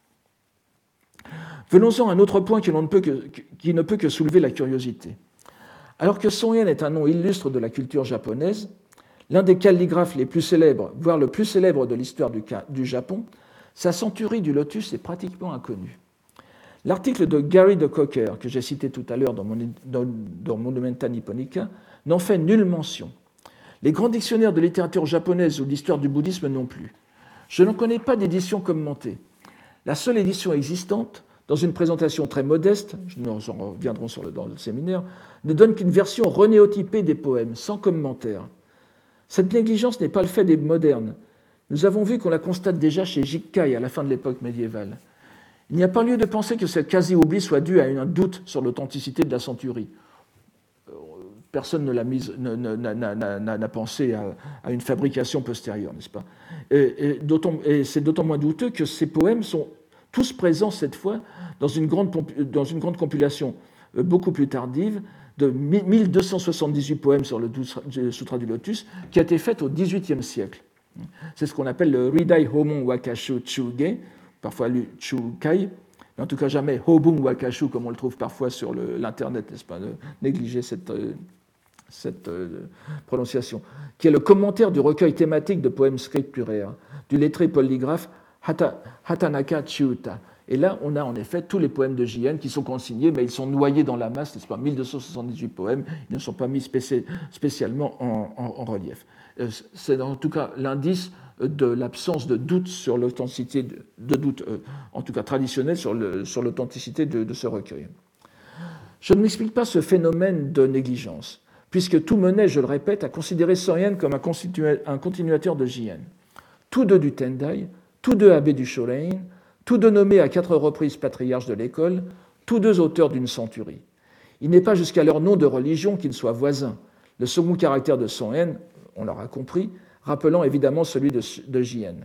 Venons-en à un autre point que l'on ne peut que, qui ne peut que soulever la curiosité. Alors que Son Yen est un nom illustre de la culture japonaise, l'un des calligraphes les plus célèbres, voire le plus célèbre de l'histoire du, du Japon, sa centurie du lotus est pratiquement inconnue. L'article de Gary de Cocker, que j'ai cité tout à l'heure dans, dans, dans Monumenta Nipponica, n'en fait nulle mention. Les grands dictionnaires de littérature japonaise ou d'histoire du bouddhisme non plus. Je n'en connais pas d'édition commentée. La seule édition existante, dans une présentation très modeste, nous en reviendrons sur le, dans le séminaire, ne donne qu'une version renéotypée des poèmes, sans commentaire. Cette négligence n'est pas le fait des modernes. Nous avons vu qu'on la constate déjà chez Jikkai à la fin de l'époque médiévale. Il n'y a pas lieu de penser que ce quasi-oubli soit dû à un doute sur l'authenticité de la centurie. Personne ne l'a mise, n'a pensé à, à une fabrication postérieure, n'est-ce pas? Et, et, et c'est d'autant moins douteux que ces poèmes sont tous présents cette fois dans une grande, dans une grande compilation beaucoup plus tardive de mille deux cent soixante-dix-huit poèmes sur le Sutra du Lotus qui a été faite au dix-huitième siècle. C'est ce qu'on appelle le Ridai Homon Wakashu Chuge, parfois lu Chukai, mais en tout cas jamais Hobun Wakashu comme on le trouve parfois sur le, l'Internet, n'est-ce pas? Ne négliger cette, cette euh, prononciation, qui est le commentaire du recueil thématique de poèmes scripturaires du lettré polygraphe Hata, Hatanaka Chiuta. Et là, on a en effet tous les poèmes de J N qui sont consignés, mais ils sont noyés dans la masse, n'est-ce pas? mille deux cent soixante-dix-huit poèmes, ils ne sont pas mis spéci- spécialement en, en, en relief. C'est en tout cas l'indice de l'absence de doute sur l'authenticité, de, de doute, euh, en tout cas traditionnel, sur, le, sur l'authenticité de, de ce recueil. Je ne m'explique pas ce phénomène de négligence, puisque tout menait, je le répète, à considérer Son Yen comme un, un continuateur de J N. Tous deux du Tendai, tous deux abbés du Shorein, tous deux nommés à quatre reprises patriarches de l'école, tous deux auteurs d'une centurie. Il n'est pas jusqu'à leur nom de religion qu'ils soient voisins. Le second caractère de Son Yen, on l'aura compris, rappelant évidemment celui de, de J N.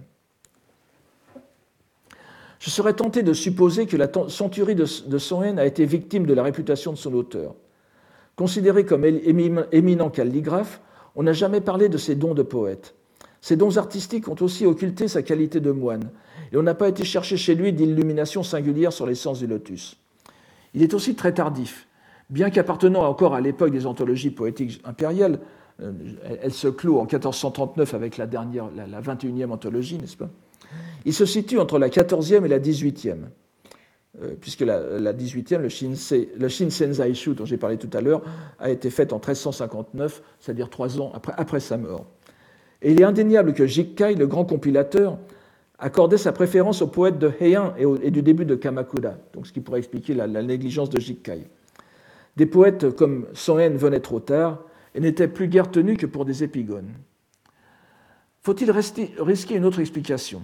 Je serais tenté de supposer que la centurie de, de Son Yen a été victime de la réputation de son auteur. Considéré comme éminent calligraphe, on n'a jamais parlé de ses dons de poète. Ses dons artistiques ont aussi occulté sa qualité de moine, et on n'a pas été chercher chez lui d'illumination singulière sur l'essence du lotus. Il est aussi très tardif. Bien qu'appartenant encore à l'époque des anthologies poétiques impériales, elle se clôt en quatorze cent trente-neuf avec la dernière, la, la vingt et unième anthologie, n'est-ce pas? Il se situe entre la quatorzième et la dix-huitième, euh, puisque la, la dix-huitième, le, Shinsei, le Shinsenzaishu, dont j'ai parlé tout à l'heure, a été faite en treize cent cinquante-neuf, c'est-à-dire trois ans après, après sa mort. Et il est indéniable que Jikkai, le grand compilateur, accordait sa préférence aux poètes de Heian et, au, et du début de Kamakura, donc ce qui pourrait expliquer la, la négligence de Jikkai. Des poètes comme Son Yen venaient trop tard et n'étaient plus guère tenus que pour des épigones. Faut-il rester, risquer une autre explication?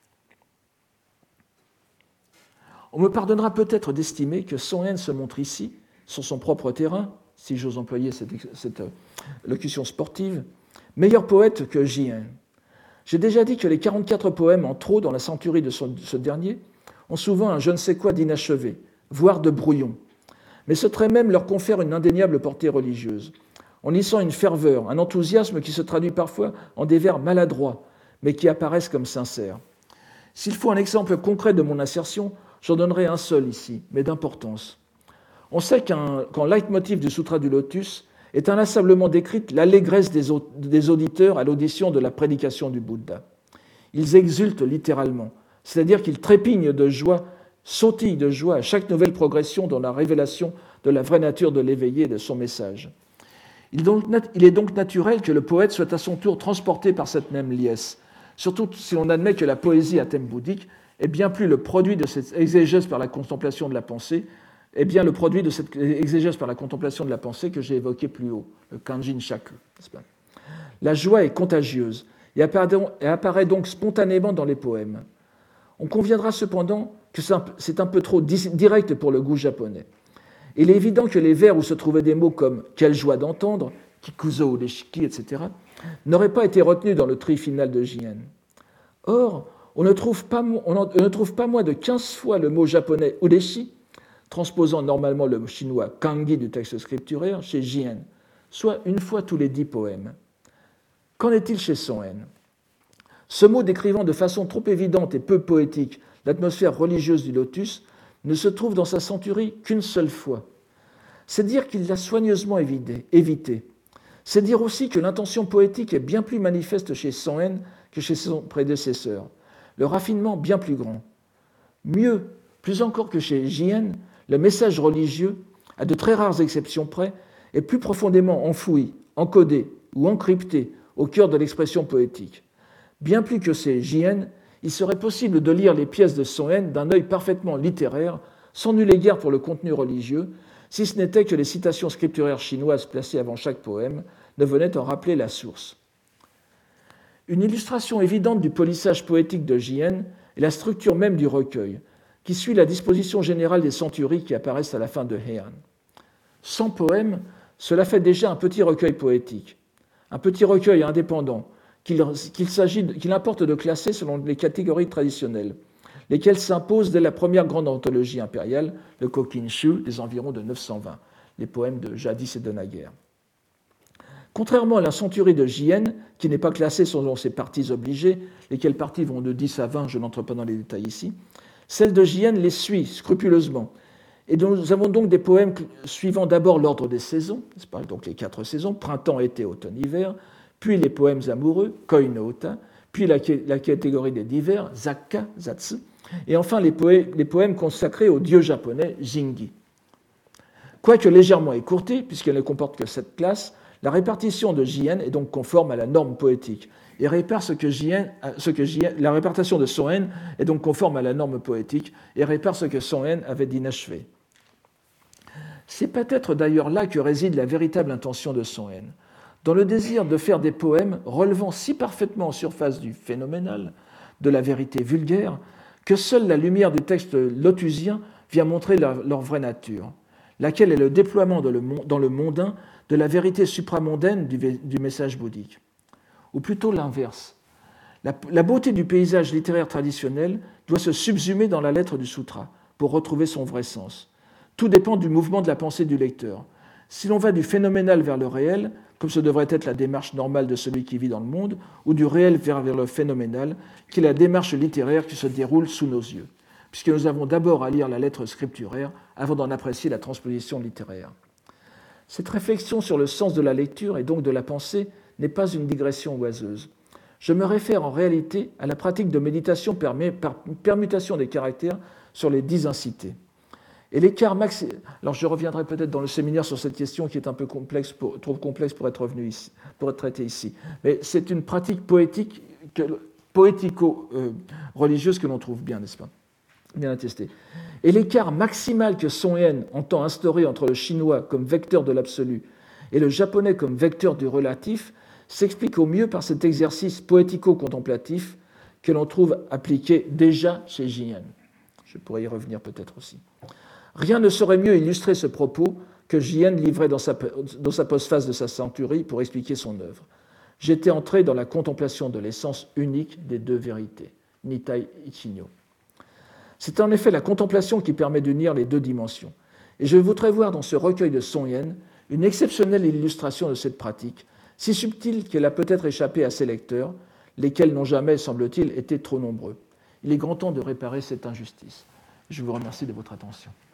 On me pardonnera peut-être d'estimer que Son Yen se montre ici, sur son propre terrain, si j'ose employer cette, cette locution sportive, meilleur poète que J N. J'ai déjà dit que les quarante-quatre poèmes en trop dans la centurie de ce, de ce dernier ont souvent un je ne sais quoi d'inachevé, voire de brouillon. Mais ce trait même leur confère une indéniable portée religieuse. On y sent une ferveur, un enthousiasme qui se traduit parfois en des vers maladroits, mais qui apparaissent comme sincères. S'il faut un exemple concret de mon assertion, j'en donnerai un seul ici, mais d'importance. On sait qu'un, qu'en leitmotiv du Sutra du Lotus est inlassablement décrite l'allégresse des, des auditeurs à l'audition de la prédication du Bouddha. Ils exultent littéralement, c'est-à-dire qu'ils trépignent de joie, sautillent de joie à chaque nouvelle progression dans la révélation de la vraie nature de l'éveillé et de son message. Il est donc naturel que le poète soit à son tour transporté par cette même liesse, surtout si l'on admet que la poésie à thème bouddhique est bien plus le produit de cette exégèse par la contemplation de la pensée, est bien le produit de cette exégèse par la contemplation de la pensée que j'ai évoqué plus haut, le Kanjin Shaku. La joie est contagieuse et apparaît donc spontanément dans les poèmes. On conviendra cependant que c'est un peu trop direct pour le goût japonais. Il est évident que les vers où se trouvaient des mots comme « quelle joie d'entendre »,« kikuzo ureshiki », et cetera, n'auraient pas été retenus dans le tri final de Jien. Or, on ne trouve pas, on ne trouve pas moins de quinze fois le mot japonais « ureshi », transposant normalement le chinois « kangi » du texte scripturaire, chez Jien, soit une fois tous les dix poèmes. Qu'en est-il chez Soen ? Ce mot décrivant de façon trop évidente et peu poétique l'atmosphère religieuse du lotus ne se trouve dans sa centurie qu'une seule fois. C'est dire qu'il l'a soigneusement évité. C'est dire aussi que l'intention poétique est bien plus manifeste chez Soen que chez son prédécesseur, le raffinement bien plus grand. Mieux, plus encore que chez Jien, le message religieux, à de très rares exceptions près, est plus profondément enfoui, encodé ou encrypté au cœur de l'expression poétique. Bien plus que chez Jien, il serait possible de lire les pièces de Soen d'un œil parfaitement littéraire, sans nul égard pour le contenu religieux, si ce n'était que les citations scripturaires chinoises placées avant chaque poème ne venaient en rappeler la source. Une illustration évidente du polissage poétique de Jien est la structure même du recueil, qui suit la disposition générale des centuries qui apparaissent à la fin de Heian. Cent poèmes, cela fait déjà un petit recueil poétique, un petit recueil indépendant, qu'il, qu'il, s'agit, qu'il importe de classer selon les catégories traditionnelles, lesquelles s'imposent dès la première grande anthologie impériale, le Kokinshu, des environs de neuf cent vingt, les poèmes de jadis et de naguère. Contrairement à la centurie de Jien, qui n'est pas classée selon ses parties obligées, lesquelles parties vont de dix à vingt, je n'entre pas dans les détails ici, celle de Jien les suit scrupuleusement. Et nous avons donc des poèmes suivant d'abord l'ordre des saisons, n'est-ce pas, donc les quatre saisons, printemps, été, automne, hiver, puis les poèmes amoureux, koi no uta, puis la, la catégorie des divers, zakka, zatsu, et enfin les, poè, les poèmes consacrés au dieu japonais, Jingi. Quoique légèrement écourtée, puisqu'elle ne comporte que sept classes, la répartition de Jien est donc conforme à la norme poétique, et répare ce que Jien, ce que Jien, la répartition de Soen est donc conforme à la norme poétique, et répare ce que Soen avait d'inachevé. C'est peut-être d'ailleurs là que réside la véritable intention de Soen, dans le désir de faire des poèmes relevant si parfaitement en surface du phénoménal, de la vérité vulgaire, que seule la lumière du texte lotusien vient montrer leur, leur vraie nature, laquelle est le déploiement de le, dans le mondain de la vérité supramondaine du, du message bouddhique. Ou plutôt l'inverse. La, la beauté du paysage littéraire traditionnel doit se subsumer dans la lettre du sutra pour retrouver son vrai sens. Tout dépend du mouvement de la pensée du lecteur. Si l'on va du phénoménal vers le réel, comme ce devrait être la démarche normale de celui qui vit dans le monde, ou du réel vers, vers le phénoménal, qui est la démarche littéraire qui se déroule sous nos yeux, puisque nous avons d'abord à lire la lettre scripturaire avant d'en apprécier la transposition littéraire. Cette réflexion sur le sens de la lecture et donc de la pensée n'est pas une digression oiseuse. Je me réfère en réalité à la pratique de méditation par permutation des caractères sur les dix incités. Et l'écart maxi... Alors je reviendrai peut-être dans le séminaire sur cette question qui est un peu complexe, pour... trop complexe pour être revenu ici, pour être traitée ici. Mais c'est une pratique poétique, que... poético-religieuse que l'on trouve bien, n'est-ce pas ? Bien attesté. Et l'écart maximal que Soen entend instaurer entre le chinois comme vecteur de l'absolu et le japonais comme vecteur du relatif s'explique au mieux par cet exercice poético-contemplatif que l'on trouve appliqué déjà chez Jien. Je pourrais y revenir peut-être aussi. Rien ne saurait mieux illustrer ce propos que Jien livrait dans sa, dans sa postface de sa centurie pour expliquer son œuvre. J'étais entré dans la contemplation de l'essence unique des deux vérités, Nitai Ichinyo. C'est en effet la contemplation qui permet d'unir les deux dimensions. Et je voudrais voir dans ce recueil de Songyen une exceptionnelle illustration de cette pratique, si subtile qu'elle a peut-être échappé à ses lecteurs, lesquels n'ont jamais, semble-t-il, été trop nombreux. Il est grand temps de réparer cette injustice. Je vous remercie de votre attention.